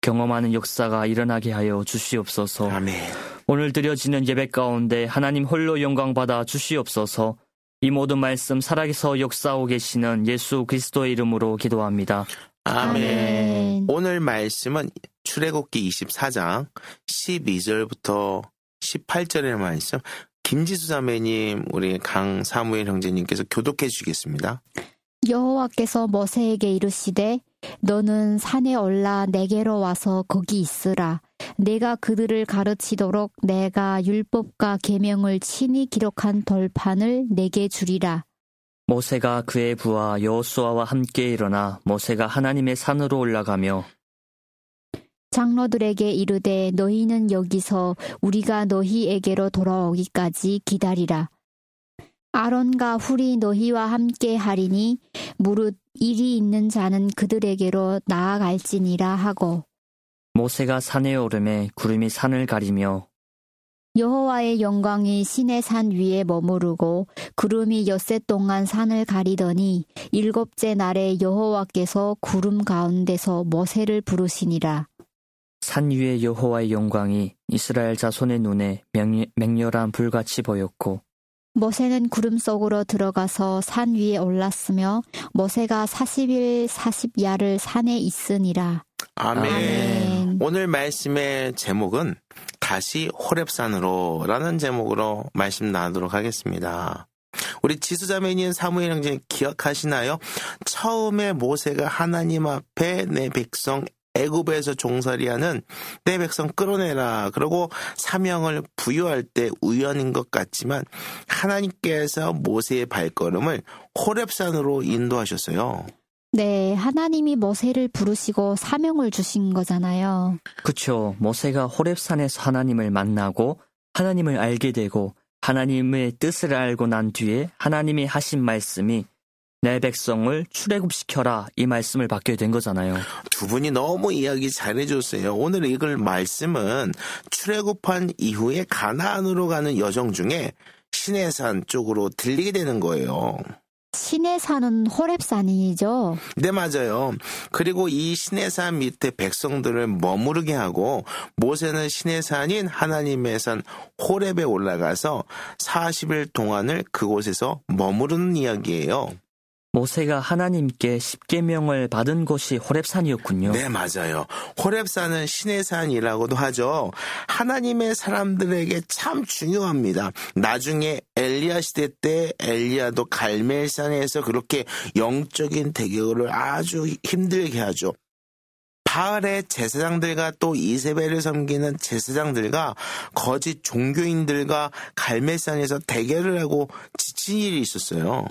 경험하는 역사가 일어나게 하여 주시옵소서. 아멘. 오늘 드려지는 예배 가운데 하나님 홀로 영광받아 주시옵소서. 이 모든 말씀 살아계서 역사하고 계시는 예수 그리스도의 이름으로 기도합니다. 아멘. 오늘 말씀은 출애굽기 24장 12절부터 18절의 말씀, 김지수 자매님, 우리 강사무엘 형제님께서 교독해 주시겠습니다. 여호와께서 모세에게 이르시되 너는 산에 올라 내게로 와서 거기 있으라. 내가 그들을 가르치도록 내가 율법과 계명을 친히 기록한 돌판을 내게 주리라. 모세가 그의 부하 여호수아와 함께 일어나 모세가 하나님의 산으로 올라가며 장로들에게 이르되 너희는 여기서 우리가 너희에게로 돌아오기까지 기다리라. 아론과 훌이 너희와 함께 하리니 무릇 일이 있는 자는 그들에게로 나아갈지니라 하고, 모세가 산에 오르매 구름이 산을 가리며 여호와의 영광이 시내 산 위에 머무르고 구름이 엿새 동안 산을 가리더니 일곱째 날에 여호와께서 구름 가운데서 모세를 부르시니라. 산 위에 여호와의 영광이 이스라엘 자손의 눈에 맹렬한 불같이 보였고, 모세는 구름 속으로 들어가서 산 위에 올랐으며 모세가 40일 40야를 산에 있으니라. 아멘. 아멘. 오늘 말씀의 제목은 다시 호렙산으로 라는 제목으로 말씀 나누도록 하겠습니다. 우리 지수자매님, 사무엘 형제 기억하시나요? 처음에 모세가 하나님 앞에 내 백성 애굽에서 종살이하는 내 백성 끌어내라, 그러고 사명을 부여할 때 우연인 것 같지만 하나님께서 모세의 발걸음을 호렙산으로 인도하셨어요. 네, 하나님이 모세를 부르시고 사명을 주신 거잖아요. 그쵸. 모세가 호렙산에서 하나님을 만나고 하나님을 알게 되고 하나님의 뜻을 알고 난 뒤에 하나님이 하신 말씀이 내 백성을 출애굽시켜라, 이 말씀을 받게 된 거잖아요. 두 분이 너무 이야기 잘해줬어요. 오늘 읽을 말씀은 출애굽한 이후에 가나안으로 가는 여정 중에 시내산 쪽으로 들리게 되는 거예요. 시내산은 호렙산이죠? 네, 맞아요. 그리고 이 시내산 밑에 백성들을 머무르게 하고 모세는 시내산인 하나님의 산 호렙에 올라가서 40일 동안을 그곳에서 머무르는 이야기예요. 모세가 하나님께 십계명을 받은 곳이 호렙산이었군요. 네, 맞아요. 호렙산은 신의 산이라고도 하죠. 하나님의 사람들에게 참 중요합니다. 나중에 엘리야 시대 때 엘리야도 갈멜산에서 그렇게 영적인 대결을 아주 힘들게 하죠. 바알의 제사장들과 또 이세벨을 섬기는 제사장들과 거짓 종교인들과 갈멜산에서 대결을 하고 지친 일이 있었어요.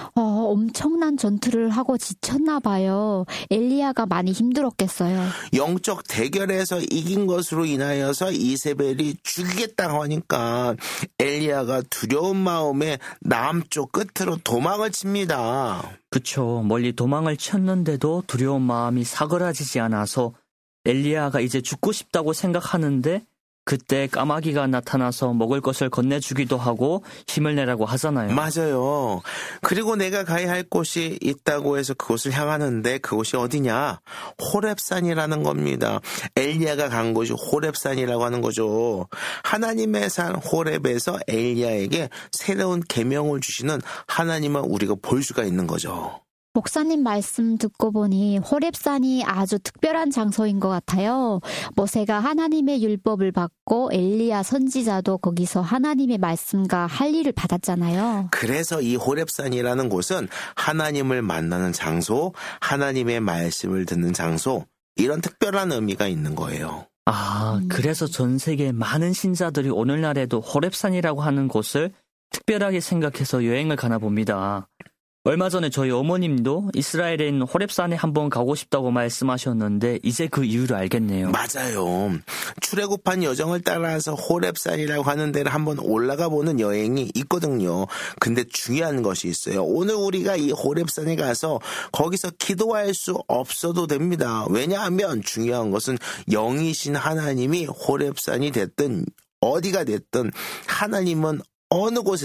엄청난 전투를 하고 지쳤나 봐요. 엘리야가 많이 힘들었겠어요. 영적 대결에서 이긴 것으로 인하여서 이세벨이 죽이겠다고 하니까 엘리야가 두려운 마음에 남쪽 끝으로 도망을 칩니다. 그쵸. 멀리 도망을 쳤는데도 두려운 마음이 사그라지지 않아서 엘리야가 이제 죽고 싶다고 생각하는데 그때 까마귀가 나타나서 먹을 것을 건네주기도 하고 힘을 내라고 하잖아요. 맞아요. 그리고 내가 가야 할 곳이 있다고 해서 그곳을 향하는데 그곳이 어디냐? 호렙산이라는 겁니다. 엘리야가 간 곳이 호렙산이라고 하는 거죠. 하나님의 산 호렙에서 엘리야에게 새로운 계명을 주시는 하나님을 우리가 볼 수가 있는 거죠. 목사님 말씀 듣고 보니 호렙산이 아주 특별한 장소인 것 같아요. 모세가 하나님의 율법을 받고 엘리야 선지자도 거기서 하나님의 말씀과 할 일을 받았잖아요. 그래서 이 호렙산이라는 곳은 하나님을 만나는 장소, 하나님의 말씀을 듣는 장소, 이런 특별한 의미가 있는 거예요. 그래서 전 세계 많은 신자들이 오늘날에도 호렙산이라고 하는 곳을 특별하게 생각해서 여행을 가나 봅니다. 얼마 전에 저희 어머님도 이스라엘에 있는 호렙산에 한번 가고 싶다고 말씀하셨는데 이제 그 이유를 알겠네요. 맞아요. 출애굽한 여정을 따라서 호렙산이라고 하는 데를 한번 올라가 보는 여행이 있거든요. 근데 중요한 것이 있어요. 오늘 우리가 이 호렙산에 가서 거기서 기도할 수 없어도 됩니다. 왜냐하면 중요한 것은 영이신 하나님이 호렙산이 됐든 어디가 됐든 하나님은 어느 곳에나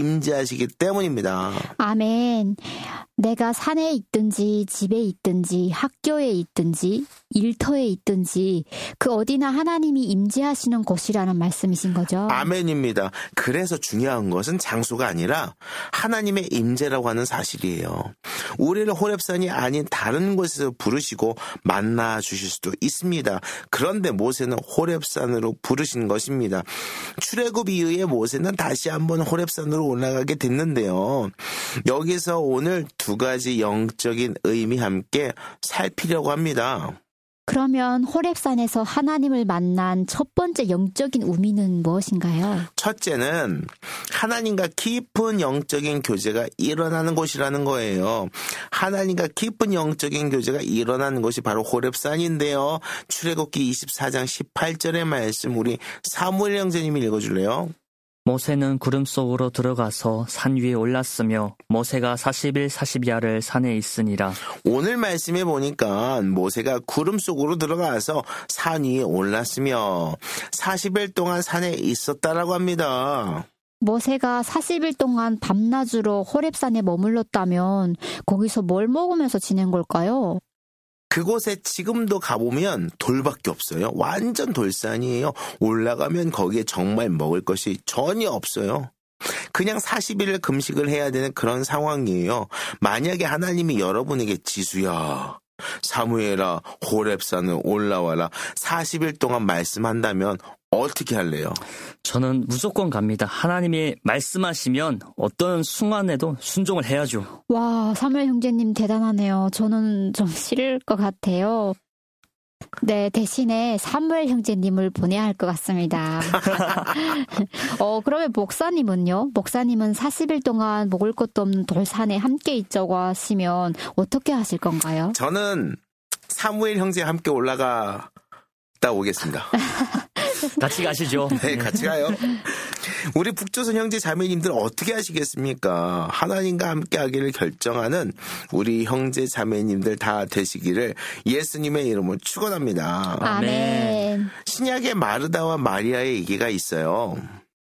임재하시기 때문입니다. 아멘. 내가 산에 있든지 집에 있든지 학교에 있든지 일터에 있든지 그 어디나 하나님이 임재하시는 곳이라는 말씀이신 거죠. 아멘입니다. 그래서 중요한 것은 장소가 아니라 하나님의 임재라고 하는 사실이에요. 우리를 호렙산이 아닌 다른 곳에서 부르시고 만나 주실 수도 있습니다. 그런데 모세는 호렙산으로 부르신 것입니다. 출애굽 이후에 모세는 다시 한번 호렙산으로 올라가게 됐는데요. 여기서 오늘 두 가지 영적인 의미 함께 살피려고 합니다. 그러면 호렙산에서 하나님을 만난 첫 번째 영적인 의미는 무엇인가요? 첫째는 하나님과 깊은 영적인 교제가 일어나는 곳이라는 거예요. 하나님과 깊은 영적인 교제가 일어나는 곳이 바로 호렙산인데요. 출애굽기 24장 18절의 말씀 우리 사무엘 형제님이 읽어줄래요? 모세는 구름 속으로 들어가서 산 위에 올랐으며 모세가 40일 40야를 산에 있으니라. 오늘 말씀에 보니까 모세가 구름 속으로 들어가서 산 위에 올랐으며 40일 동안 산에 있었다라고 합니다. 모세가 40일 동안 밤낮으로 호렙산에 머물렀다면 거기서 뭘 먹으면서 지낸 걸까요? 그곳에 지금도 가보면 돌밖에 없어요. 완전 돌산이에요. 올라가면 거기에 정말 먹을 것이 전혀 없어요. 그냥 40일을 금식을 해야 되는 그런 상황이에요. 만약에 하나님이 여러분에게 지수야, 사무엘아, 호렙산을 올라와라 40일 동안 말씀한다면 어떻게 할래요? 저는 무조건 갑니다. 하나님이 말씀하시면 어떤 순간에도 순종을 해야죠. 와, 사무엘 형제님 대단하네요. 저는 좀 싫을 것 같아요. 네, 대신에 사무엘 형제님을 보내야 할 것 같습니다. 그러면 목사님은요? 목사님은 40일 동안 먹을 것도 없는 돌산에 함께 있자고 하시면 어떻게 하실 건가요? 저는 사무엘 형제 함께 올라갔다 오겠습니다. 같이 가시죠. 네, 같이 가요. 우리 북조선 형제 자매님들 어떻게 하시겠습니까? 하나님과 함께 하기를 결정하는 우리 형제 자매님들 다 되시기를 예수님의 이름으로 축원합니다. 아멘. 신약에 마르다와 마리아의 얘기가 있어요.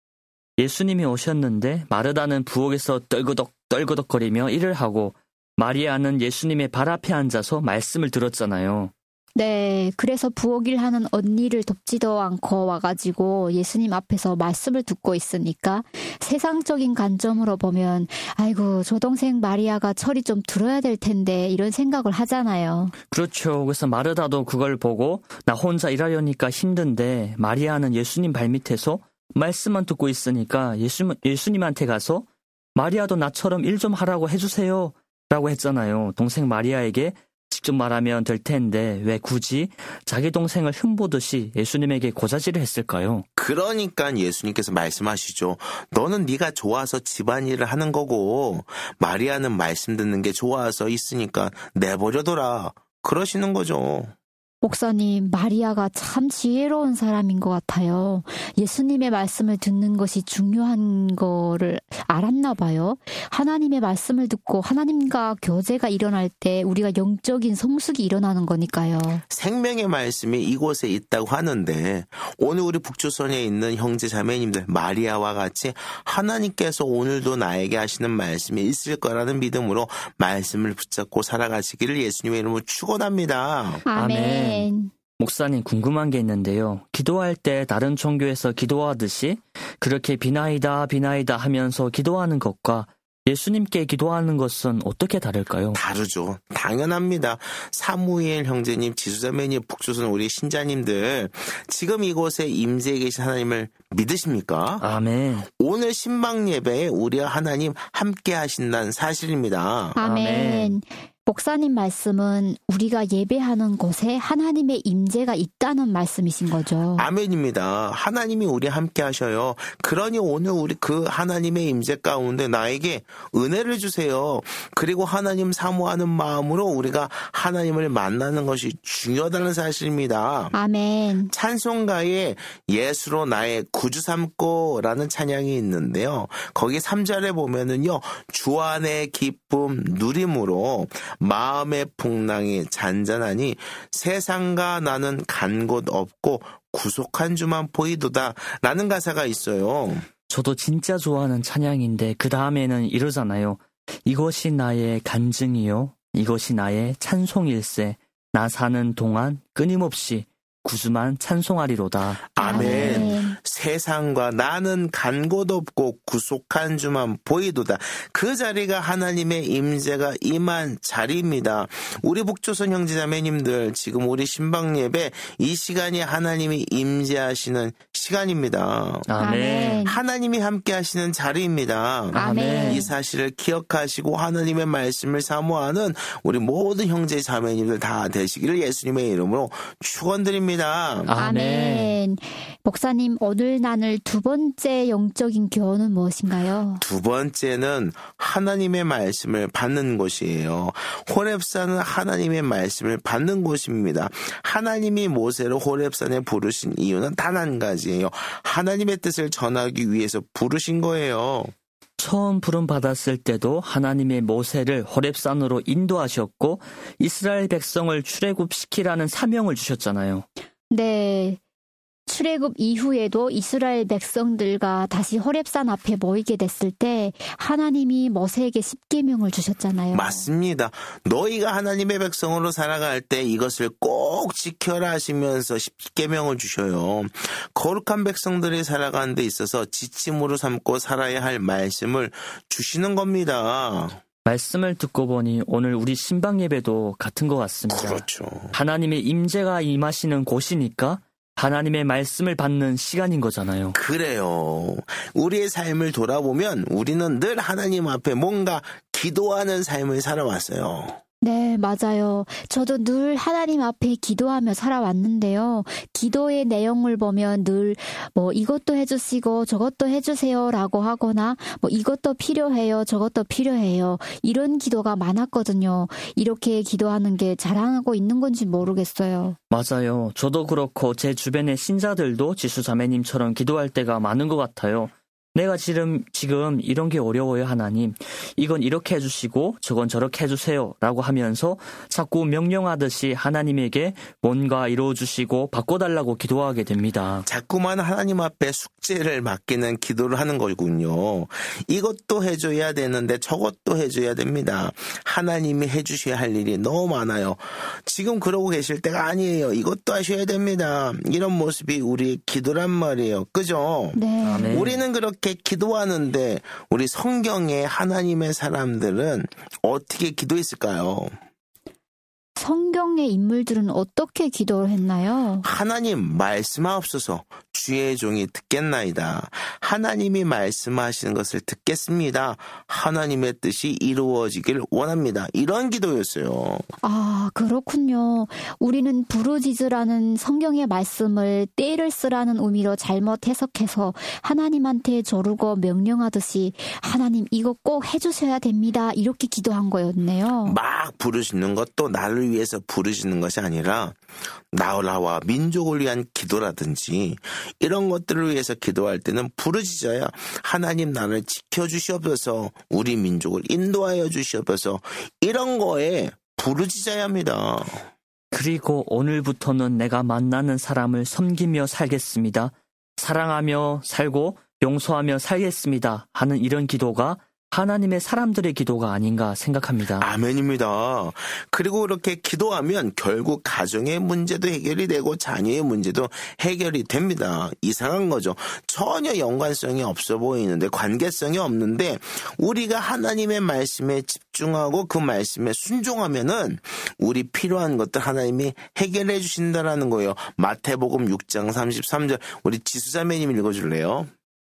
예수님이 오셨는데 마르다는 부엌에서 떨그덕거리며 일을 하고 마리아는 예수님의 발 앞에 앉아서 말씀을 들었잖아요. 네, 그래서 부엌일 하는 언니를 돕지도 않고 와가지고 예수님 앞에서 말씀을 듣고 있으니까 세상적인 관점으로 보면 아이고 저 동생 마리아가 철이 좀 들어야 될 텐데 이런 생각을 하잖아요. 그렇죠. 그래서 마르다도 그걸 보고 나 혼자 일하려니까 힘든데 마리아는 예수님 발밑에서 말씀만 듣고 있으니까 예수님한테 가서 마리아도 나처럼 일 좀 하라고 해주세요 라고 했잖아요. 동생 마리아에게 직접 말하면 될 텐데 왜 굳이 자기 동생을 흠보듯이 예수님에게 고자질을 했을까요? 그러니까 예수님께서 말씀하시죠. 너는 네가 좋아서 집안일을 하는 거고 마리아는 말씀 듣는 게 좋아서 있으니까 내버려둬라. 그러시는 거죠. 목사님, 마리아가 참 지혜로운 사람인 것 같아요. 예수님의 말씀을 듣는 것이 중요한 거를 알았나 봐요. 하나님의 말씀을 듣고 하나님과 교제가 일어날 때 우리가 영적인 성숙이 일어나는 거니까요. 생명의 말씀이 이곳에 있다고 하는데 오늘 우리 북조선에 있는 형제 자매님들 마리아와 같이 하나님께서 오늘도 나에게 하시는 말씀이 있을 거라는 믿음으로 말씀을 붙잡고 살아가시기를 예수님의 이름으로 축원합니다. 아멘. 목사님 궁금한 게 있는데요. 기도할 때 다른 종교에서 기도하듯이 그렇게 비나이다 하면서 기도하는 것과 예수님께 기도하는 것은 어떻게 다를까요? 다르죠. 당연합니다. 사무엘 형제님, 지수자매님, 북조선 우리 신자님들 지금 이곳에 임재해 계신 하나님을 믿으십니까? 아멘. 오늘 신방 예배에 우리와 하나님 함께 하신다는 사실입니다. 아멘. 목사님 말씀은 우리가 예배하는 곳에 하나님의 임재가 있다는 말씀이신 거죠. 아멘입니다. 하나님이 우리 함께 하셔요. 그러니 오늘 우리 그 하나님의 임재 가운데 나에게 은혜를 주세요. 그리고 하나님 사모하는 마음으로 우리가 하나님을 만나는 것이 중요하다는 사실입니다. 아멘. 찬송가에 예수로 나의 구주 삼고라는 찬양이 있는데요. 거기 3절에 보면은요. 주 안의 기쁨 누림으로 마음의 풍랑이 잔잔하니 세상과 나는 간 곳 없고 구속한 주만 보이도다 라는 가사가 있어요. 저도 진짜 좋아하는 찬양인데 그 다음에는 이러잖아요. 이것이 나의 간증이요. 이것이 나의 찬송일세. 나 사는 동안 끊임없이 구주만 찬송하리로다. 아멘. 세상과 나는 간 곳 없고 구속한 주만 보이도다. 그 자리가 하나님의 임재가 임한 자리입니다. 우리 북조선 형제자매님들, 지금 우리 신방예배 이 시간이 하나님이 임재하시는 시간입니다. 아멘. 하나님이 함께 하시는 자리입니다. 아멘. 이 사실을 기억하시고 하나님의 말씀을 사모하는 우리 모든 형제자매님들 다 되시기를 예수님의 이름으로 축원드립니다. 아멘. 목사님, 오늘 나눌 두 번째 영적인 교훈은 무엇인가요? 두 번째는 하나님의 말씀을 받는 곳이에요. 호렙산은 하나님의 말씀을 받는 곳입니다. 하나님이 모세를 호렙산에 부르신 이유는 단 한 가지예요. 하나님의 뜻을 전하기 위해서 부르신 거예요. 처음 부름 받았을 때도 하나님의 모세를 호렙산으로 인도하셨고 이스라엘 백성을 출애굽시키라는 사명을 주셨잖아요. 네. 출애굽 이후에도 이스라엘 백성들과 다시 호렙산 앞에 모이게 됐을 때 하나님이 모세에게 십계명을 주셨잖아요. 맞습니다. 너희가 하나님의 백성으로 살아갈 때 이것을 꼭 지켜라 하시면서 십계명을 주셔요. 거룩한 백성들이 살아가는 데 있어서 지침으로 삼고 살아야 할 말씀을 주시는 겁니다. 말씀을 듣고 보니 오늘 우리 신방예배도 같은 것 같습니다. 그렇죠. 하나님의 임재가 임하시는 곳이니까 하나님의 말씀을 받는 시간인 거잖아요. 그래요. 우리의 삶을 돌아보면 우리는 늘 하나님 앞에 뭔가 기도하는 삶을 살아왔어요. 네, 맞아요. 저도 늘 하나님 앞에 기도하며 살아왔는데요. 기도의 내용을 보면 늘 이것도 해주시고 저것도 해주세요라고 하거나 이것도 필요해요, 저것도 필요해요. 이런 기도가 많았거든요. 이렇게 기도하는 게 자랑하고 있는 건지 모르겠어요. 맞아요. 저도 그렇고 제 주변의 신자들도 지수자매님처럼 기도할 때가 많은 것 같아요. 내가 지금 이런 게 어려워요, 하나님. 이건 이렇게 해주시고 저건 저렇게 해주세요 라고 하면서 자꾸 명령하듯이 하나님에게 뭔가 이루어주시고 바꿔달라고 기도하게 됩니다. 자꾸만 하나님 앞에 숙제를 맡기는 기도를 하는 거군요. 이것도 해줘야 되는데 저것도 해줘야 됩니다. 하나님이 해주셔야 할 일이 너무 많아요. 지금 그러고 계실 때가 아니에요. 이것도 하셔야 됩니다. 이런 모습이 우리의 기도란 말이에요. 그죠? 네. 아멘. 우리는 그렇게 기도하는데 우리 성경의 하나님의 사람들은 어떻게 기도했을까요? 성경의 인물들은 어떻게 기도를 했나요? 하나님 말씀하옵소서. 주의 종이 듣겠나이다. 하나님이 말씀하시는 것을 듣겠습니다. 하나님의 뜻이 이루어지길 원합니다. 이런 기도였어요. 아, 그렇군요. 우리는 부르짖으라는 성경의 말씀을 떼를 쓰라는 의미로 잘못 해석해서 하나님한테 조르고 명령하듯이 하나님 이거 꼭 해주셔야 됩니다. 이렇게 기도한 거였네요. 막 부르시는 것도 나를 위해서 부르시는 것이 아니라 나라와 민족을 위한 기도라든지 이런 것들을 위해서 기도할 때는 부르짖어야 하나님 나를 지켜주시옵소서, 우리 민족을 인도하여 주시옵소서, 이런 거에 부르짖어야 합니다. 그리고 오늘부터는 내가 만나는 사람을 섬기며 살겠습니다. 사랑하며 살고 용서하며 살겠습니다 하는 이런 기도가 하나님의 사람들의 기도가 아닌가 생각합니다. 아멘입니다. 그리고 그렇게 기도하면 결국 가정의 문제도 해결이 되고 자녀의 문제도 해결이 됩니다. 이상한 거죠. 전혀 연관성이 없어 보이는데, 관계성이 없는데 우리가 하나님의 말씀에 집중하고 그 말씀에 순종하면은 우리 필요한 것들 하나님이 해결해 주신다라는 거예요. 마태복음 6장 33절 우리 지수자매님 읽어줄래요?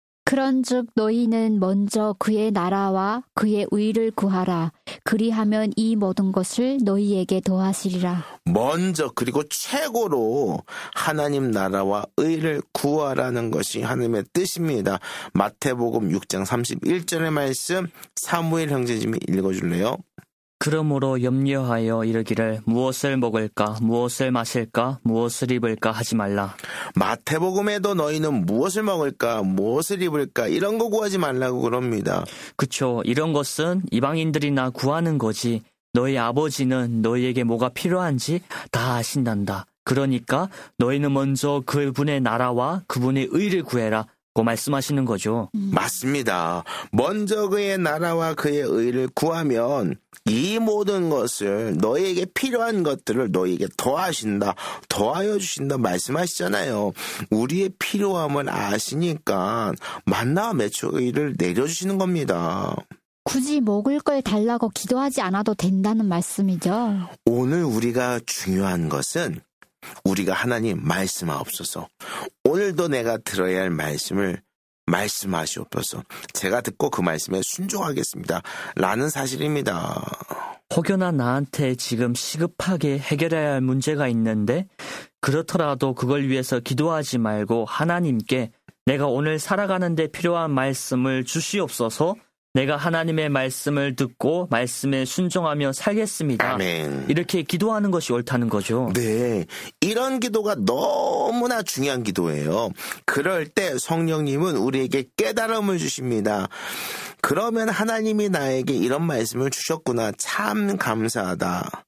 그런즉 너희는 먼저 그의 나라와 그의 의를 구하라. 그리하면 이 모든 것을 너희에게 더하시리라. 먼저 그리고 최고로 하나님 나라와 의를 구하라는 것이 하나님의 뜻입니다. 마태복음 6장 31절의 말씀 사무엘 형제님이 읽어줄래요? 그러므로 염려하여 이르기를 무엇을 먹을까, 무엇을 마실까, 무엇을 입을까 하지 말라. 마태복음에도 너희는 무엇을 먹을까, 무엇을 입을까 이런 거 구하지 말라고 그럽니다. 그쵸. 이런 것은 이방인들이나 구하는 거지. 너희 아버지는 너희에게 뭐가 필요한지 다 아신단다. 그러니까 너희는 먼저 그분의 나라와 그분의 의를 구해라. 고 말씀하시는 거죠. 맞습니다. 먼저 그의 나라와 그의 의를 구하면 이 모든 것을 너희에게 필요한 것들을 너희에게 더하여 주신다 말씀하시잖아요. 우리의 필요함을 아시니까 만나와 메추기를 내려주시는 겁니다. 굳이 먹을 걸 달라고 기도하지 않아도 된다는 말씀이죠. 오늘 우리가 중요한 것은 우리가 하나님 말씀하옵소서. 오늘도 내가 들어야 할 말씀을 말씀하시옵소서. 제가 듣고 그 말씀에 순종하겠습니다. 라는 사실입니다. 혹여나 나한테 지금 시급하게 해결해야 할 문제가 있는데 그렇더라도 그걸 위해서 기도하지 말고 하나님께 내가 오늘 살아가는 데 필요한 말씀을 주시옵소서. 내가 하나님의 말씀을 듣고 말씀에 순종하며 살겠습니다. 아멘. 이렇게 기도하는 것이 옳다는 거죠. 네, 이런 기도가 너무나 중요한 기도예요. 그럴 때 성령님은 우리에게 깨달음을 주십니다. 그러면 하나님이 나에게 이런 말씀을 주셨구나. 참 감사하다.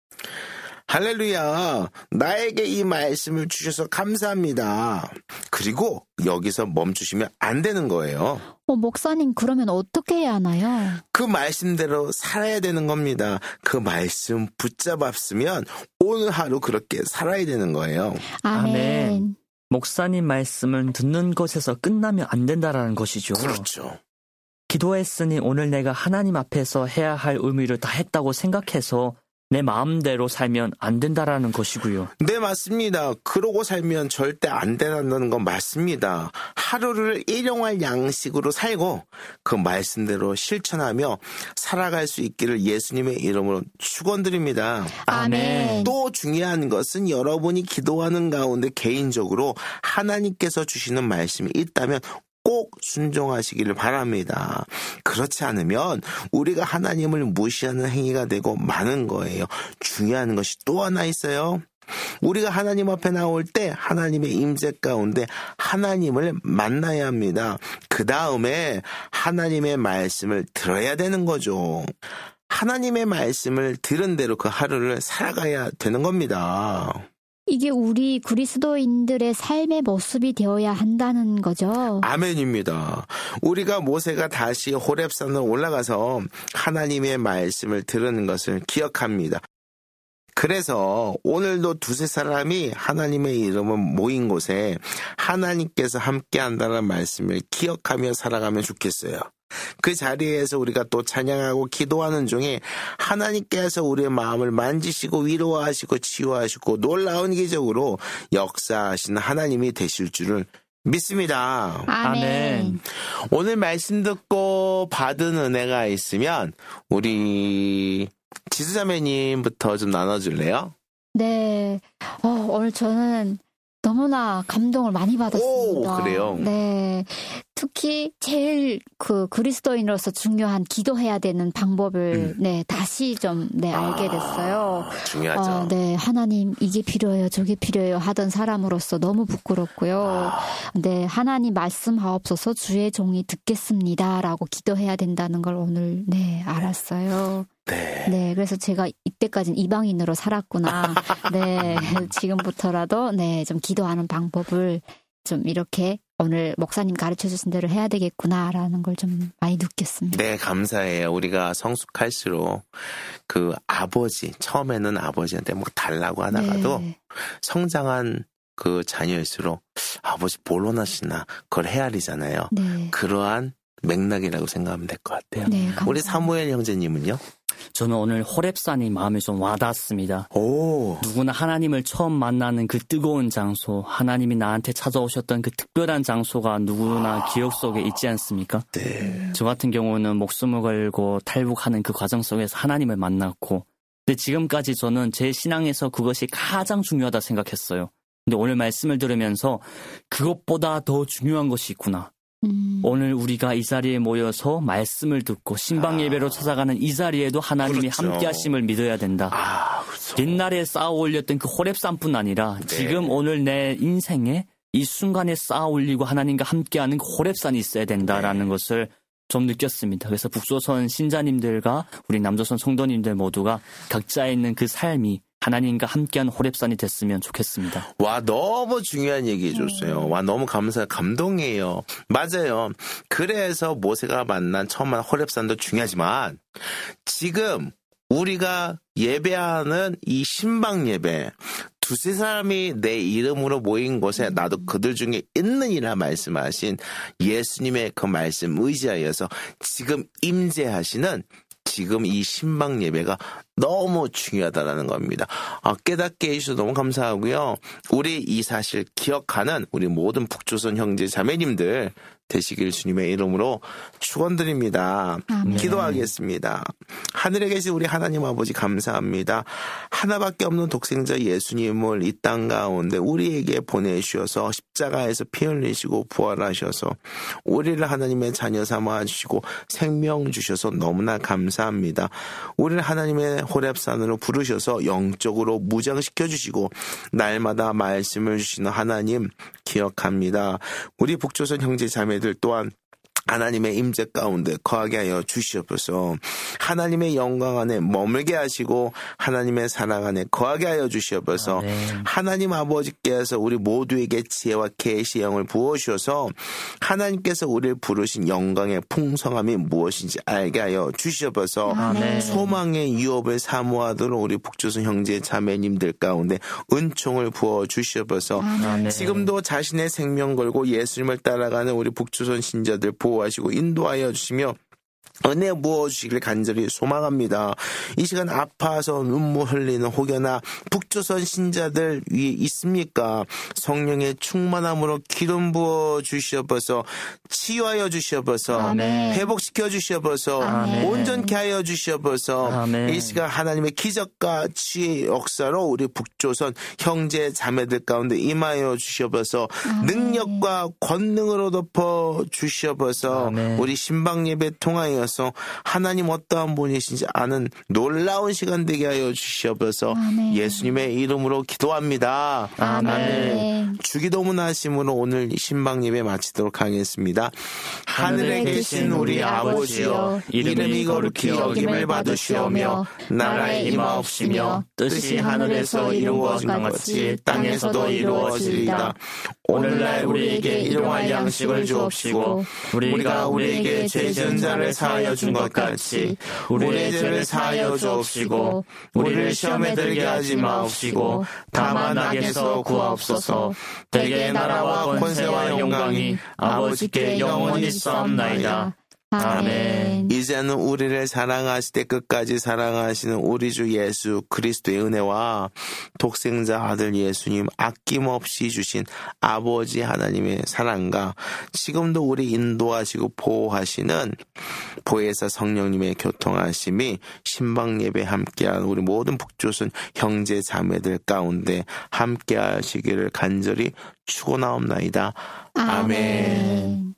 할렐루야, 나에게 이 말씀을 주셔서 감사합니다. 그리고 여기서 멈추시면 안 되는 거예요. 목사님, 그러면 어떻게 해야 하나요? 그 말씀대로 살아야 되는 겁니다. 그 말씀 붙잡았으면 오늘 하루 그렇게 살아야 되는 거예요. 아멘. 목사님 말씀을 듣는 것에서 끝나면 안 된다라는 것이죠. 그렇죠. 기도했으니 오늘 내가 하나님 앞에서 해야 할 의무를 다 했다고 생각해서 내 마음대로 살면 안 된다라는 것이고요. 네, 맞습니다. 그러고 살면 절대 안 된다는 건 맞습니다. 하루를 일용할 양식으로 살고 그 말씀대로 실천하며 살아갈 수 있기를 예수님의 이름으로 축원드립니다. 아멘. 또 중요한 것은 여러분이 기도하는 가운데 개인적으로 하나님께서 주시는 말씀이 있다면 꼭 순종하시기를 바랍니다. 그렇지 않으면 우리가 하나님을 무시하는 행위가 되고 마는 거예요. 중요한 것이 또 하나 있어요. 우리가 하나님 앞에 나올 때 하나님의 임재 가운데 하나님을 만나야 합니다. 그 다음에 하나님의 말씀을 들어야 되는 거죠. 하나님의 말씀을 들은 대로 그 하루를 살아가야 되는 겁니다. 이게 우리 그리스도인들의 삶의 모습이 되어야 한다는 거죠. 아멘입니다. 우리가 모세가 다시 호렙산을 올라가서 하나님의 말씀을 들은 것을 기억합니다. 그래서 오늘도 두세 사람이 하나님의 이름을 모인 곳에 하나님께서 함께한다는 말씀을 기억하며 살아가면 좋겠어요. 그 자리에서 우리가 또 찬양하고 기도하는 중에 하나님께서 우리의 마음을 만지시고 위로하시고 치유하시고 놀라운 기적으로 역사하시는 하나님이 되실 줄을 믿습니다. 아멘. 오늘 말씀 듣고 받은 은혜가 있으면 우리 지수자매님부터 좀 나눠줄래요? 네. 오늘 저는 너무나 감동을 많이 받았습니다. 오, 그래요? 네. 특히 제일 그리스도인으로서 중요한 기도해야 되는 방법을 다시 좀 알게 됐어요. 중요하죠. 네, 하나님 이게 필요해요, 저게 필요해요 하던 사람으로서 너무 부끄럽고요. 네, 하나님 말씀하옵소서 주의 종이 듣겠습니다라고 기도해야 된다는 걸 오늘 알았어요. 네, 그래서 제가 이때까지는 이방인으로 살았구나. 네, 지금부터라도 좀 기도하는 방법을 좀 이렇게 오늘 목사님 가르쳐 주신 대로 해야 되겠구나라는 걸 좀 많이 느꼈습니다. 네, 감사해요. 우리가 성숙할수록 그 아버지, 처음에는 아버지한테 뭐 달라고 하다가도 성장한 그 자녀일수록 아버지 뭘 원하시나 그걸 헤아리잖아요. 네. 그러한 맥락이라고 생각하면 될 것 같아요. 네, 우리 사무엘 형제님은요? 저는 오늘 호렙산이 마음에 좀 와닿습니다. 오. 누구나 하나님을 처음 만나는 그 뜨거운 장소, 하나님이 나한테 찾아오셨던 그 특별한 장소가 누구나 기억 속에 있지 않습니까? 네. 저 같은 경우는 목숨을 걸고 탈북하는 그 과정 속에서 하나님을 만났고, 근데 지금까지 저는 제 신앙에서 그것이 가장 중요하다 생각했어요. 근데 오늘 말씀을 들으면서 그것보다 더 중요한 것이 있구나. 오늘 우리가 이 자리에 모여서 말씀을 듣고 신방 예배로 찾아가는 이 자리에도 하나님이 그렇죠. 함께 하심을 믿어야 된다. 그렇죠. 옛날에 쌓아 올렸던 그 호렙산뿐 아니라 지금 오늘 내 인생에 이 순간에 쌓아 올리고 하나님과 함께하는 그 호렙산이 있어야 된다라는 것을 좀 느꼈습니다. 그래서 북조선 신자님들과 우리 남조선 성도님들 모두가 각자에 있는 그 삶이 하나님과 함께한 호렙산이 됐으면 좋겠습니다. 와, 너무 중요한 얘기 해줬어요. 와, 너무 감동이에요. 맞아요. 그래서 모세가 처음 만난 호렙산도 중요하지만 지금 우리가 예배하는 이 신방 예배, 두세 사람이 내 이름으로 모인 곳에 나도 그들 중에 있느니라 말씀하신 예수님의 그 말씀 의지하여서 지금 임재하시는 지금 이 신방 예배가 너무 중요하다라는 겁니다. 깨닫게 해주셔서 너무 감사하고요. 우리 이 사실 기억하는 우리 모든 북조선 형제 자매님들 되시길 주님의 이름으로 축원드립니다. 기도하겠습니다. 하늘에 계신 우리 하나님 아버지 감사합니다. 하나밖에 없는 독생자 예수님을 이 땅 가운데 우리에게 보내주셔서 십자가에서 피 흘리시고 부활하셔서 우리를 하나님의 자녀 삼아 주시고 생명 주셔서 너무나 감사합니다. 우리를 하나님의 호렙산으로 부르셔서 영적으로 무장시켜 주시고 날마다 말씀을 주시는 하나님 기억합니다. 우리 북조선 형제 자매들 또한 하나님의 임재 가운데 거하게 하여 주시옵소서. 하나님의 영광 안에 머물게 하시고 하나님의 사랑 안에 거하게 하여 주시옵소서. 하나님 아버지께서 우리 모두에게 지혜와 계시의 영을 부어주셔서 하나님께서 우리를 부르신 영광의 풍성함이 무엇인지 알게 하여 주시옵소서. 소망의 유업을 사모하도록 우리 북조선 형제 자매님들 가운데 은총을 부어 주시옵소서. 지금도 자신의 생명 걸고 예수님을 따라가는 우리 북조선 신자들 보호하시고 인도하여 주시며 은혜 부어주시길 간절히 소망합니다. 이 시간 아파서 눈물 흘리는 혹여나 북조선 신자들 위에 있습니까? 성령의 충만함으로 기름 부어주시옵소서. 치유하여 주시옵소서. 회복시켜 주시옵소서. 온전케 하여 주시옵소서. 이 시간 하나님의 기적과 치유의 역사로 우리 북조선 형제 자매들 가운데 임하여 주시옵소서. 능력과 권능으로 덮어 주시옵소서. 우리 신방예배 통하여 하나님 어떠한 분이신지 아는 놀라운 시간 되게 하여 주시옵소서. 예수님의 이름으로 기도합니다. 아멘. 주기도문 하심으로 오늘 신방 예배 마치도록 하겠습니다. 하늘에 계신 우리 아버지여, 이름이 거룩히 여김을 받으시오며 나라의 임하옵시며 뜻이 하늘에서 이루어진 것 같이 땅에서도 이루어지리이다. 오늘날 우리에게 일용할 양식을 주옵시고 우리가 우리에게 죄 지은 자를 사하여 준 것 같이 우리의 죄를 사하여 주옵시고 우리를 시험에 들게 하지 마옵시고 다만 악에서 구하옵소서. 대개 나라와 권세와 영광이 아버지께 영원히 있사옵나이다. 아멘. 이제는 우리를 사랑하시되 끝까지 사랑하시는 우리 주 예수 그리스도의 은혜와 독생자 아들 예수님 아낌없이 주신 아버지 하나님의 사랑과 지금도 우리 인도하시고 보호하시는 보혜사 성령님의 교통하심이 신방예배 함께한 우리 모든 북조선 형제 자매들 가운데 함께하시기를 간절히 축원하옵나이다. 아멘.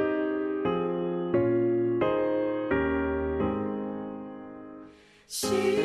시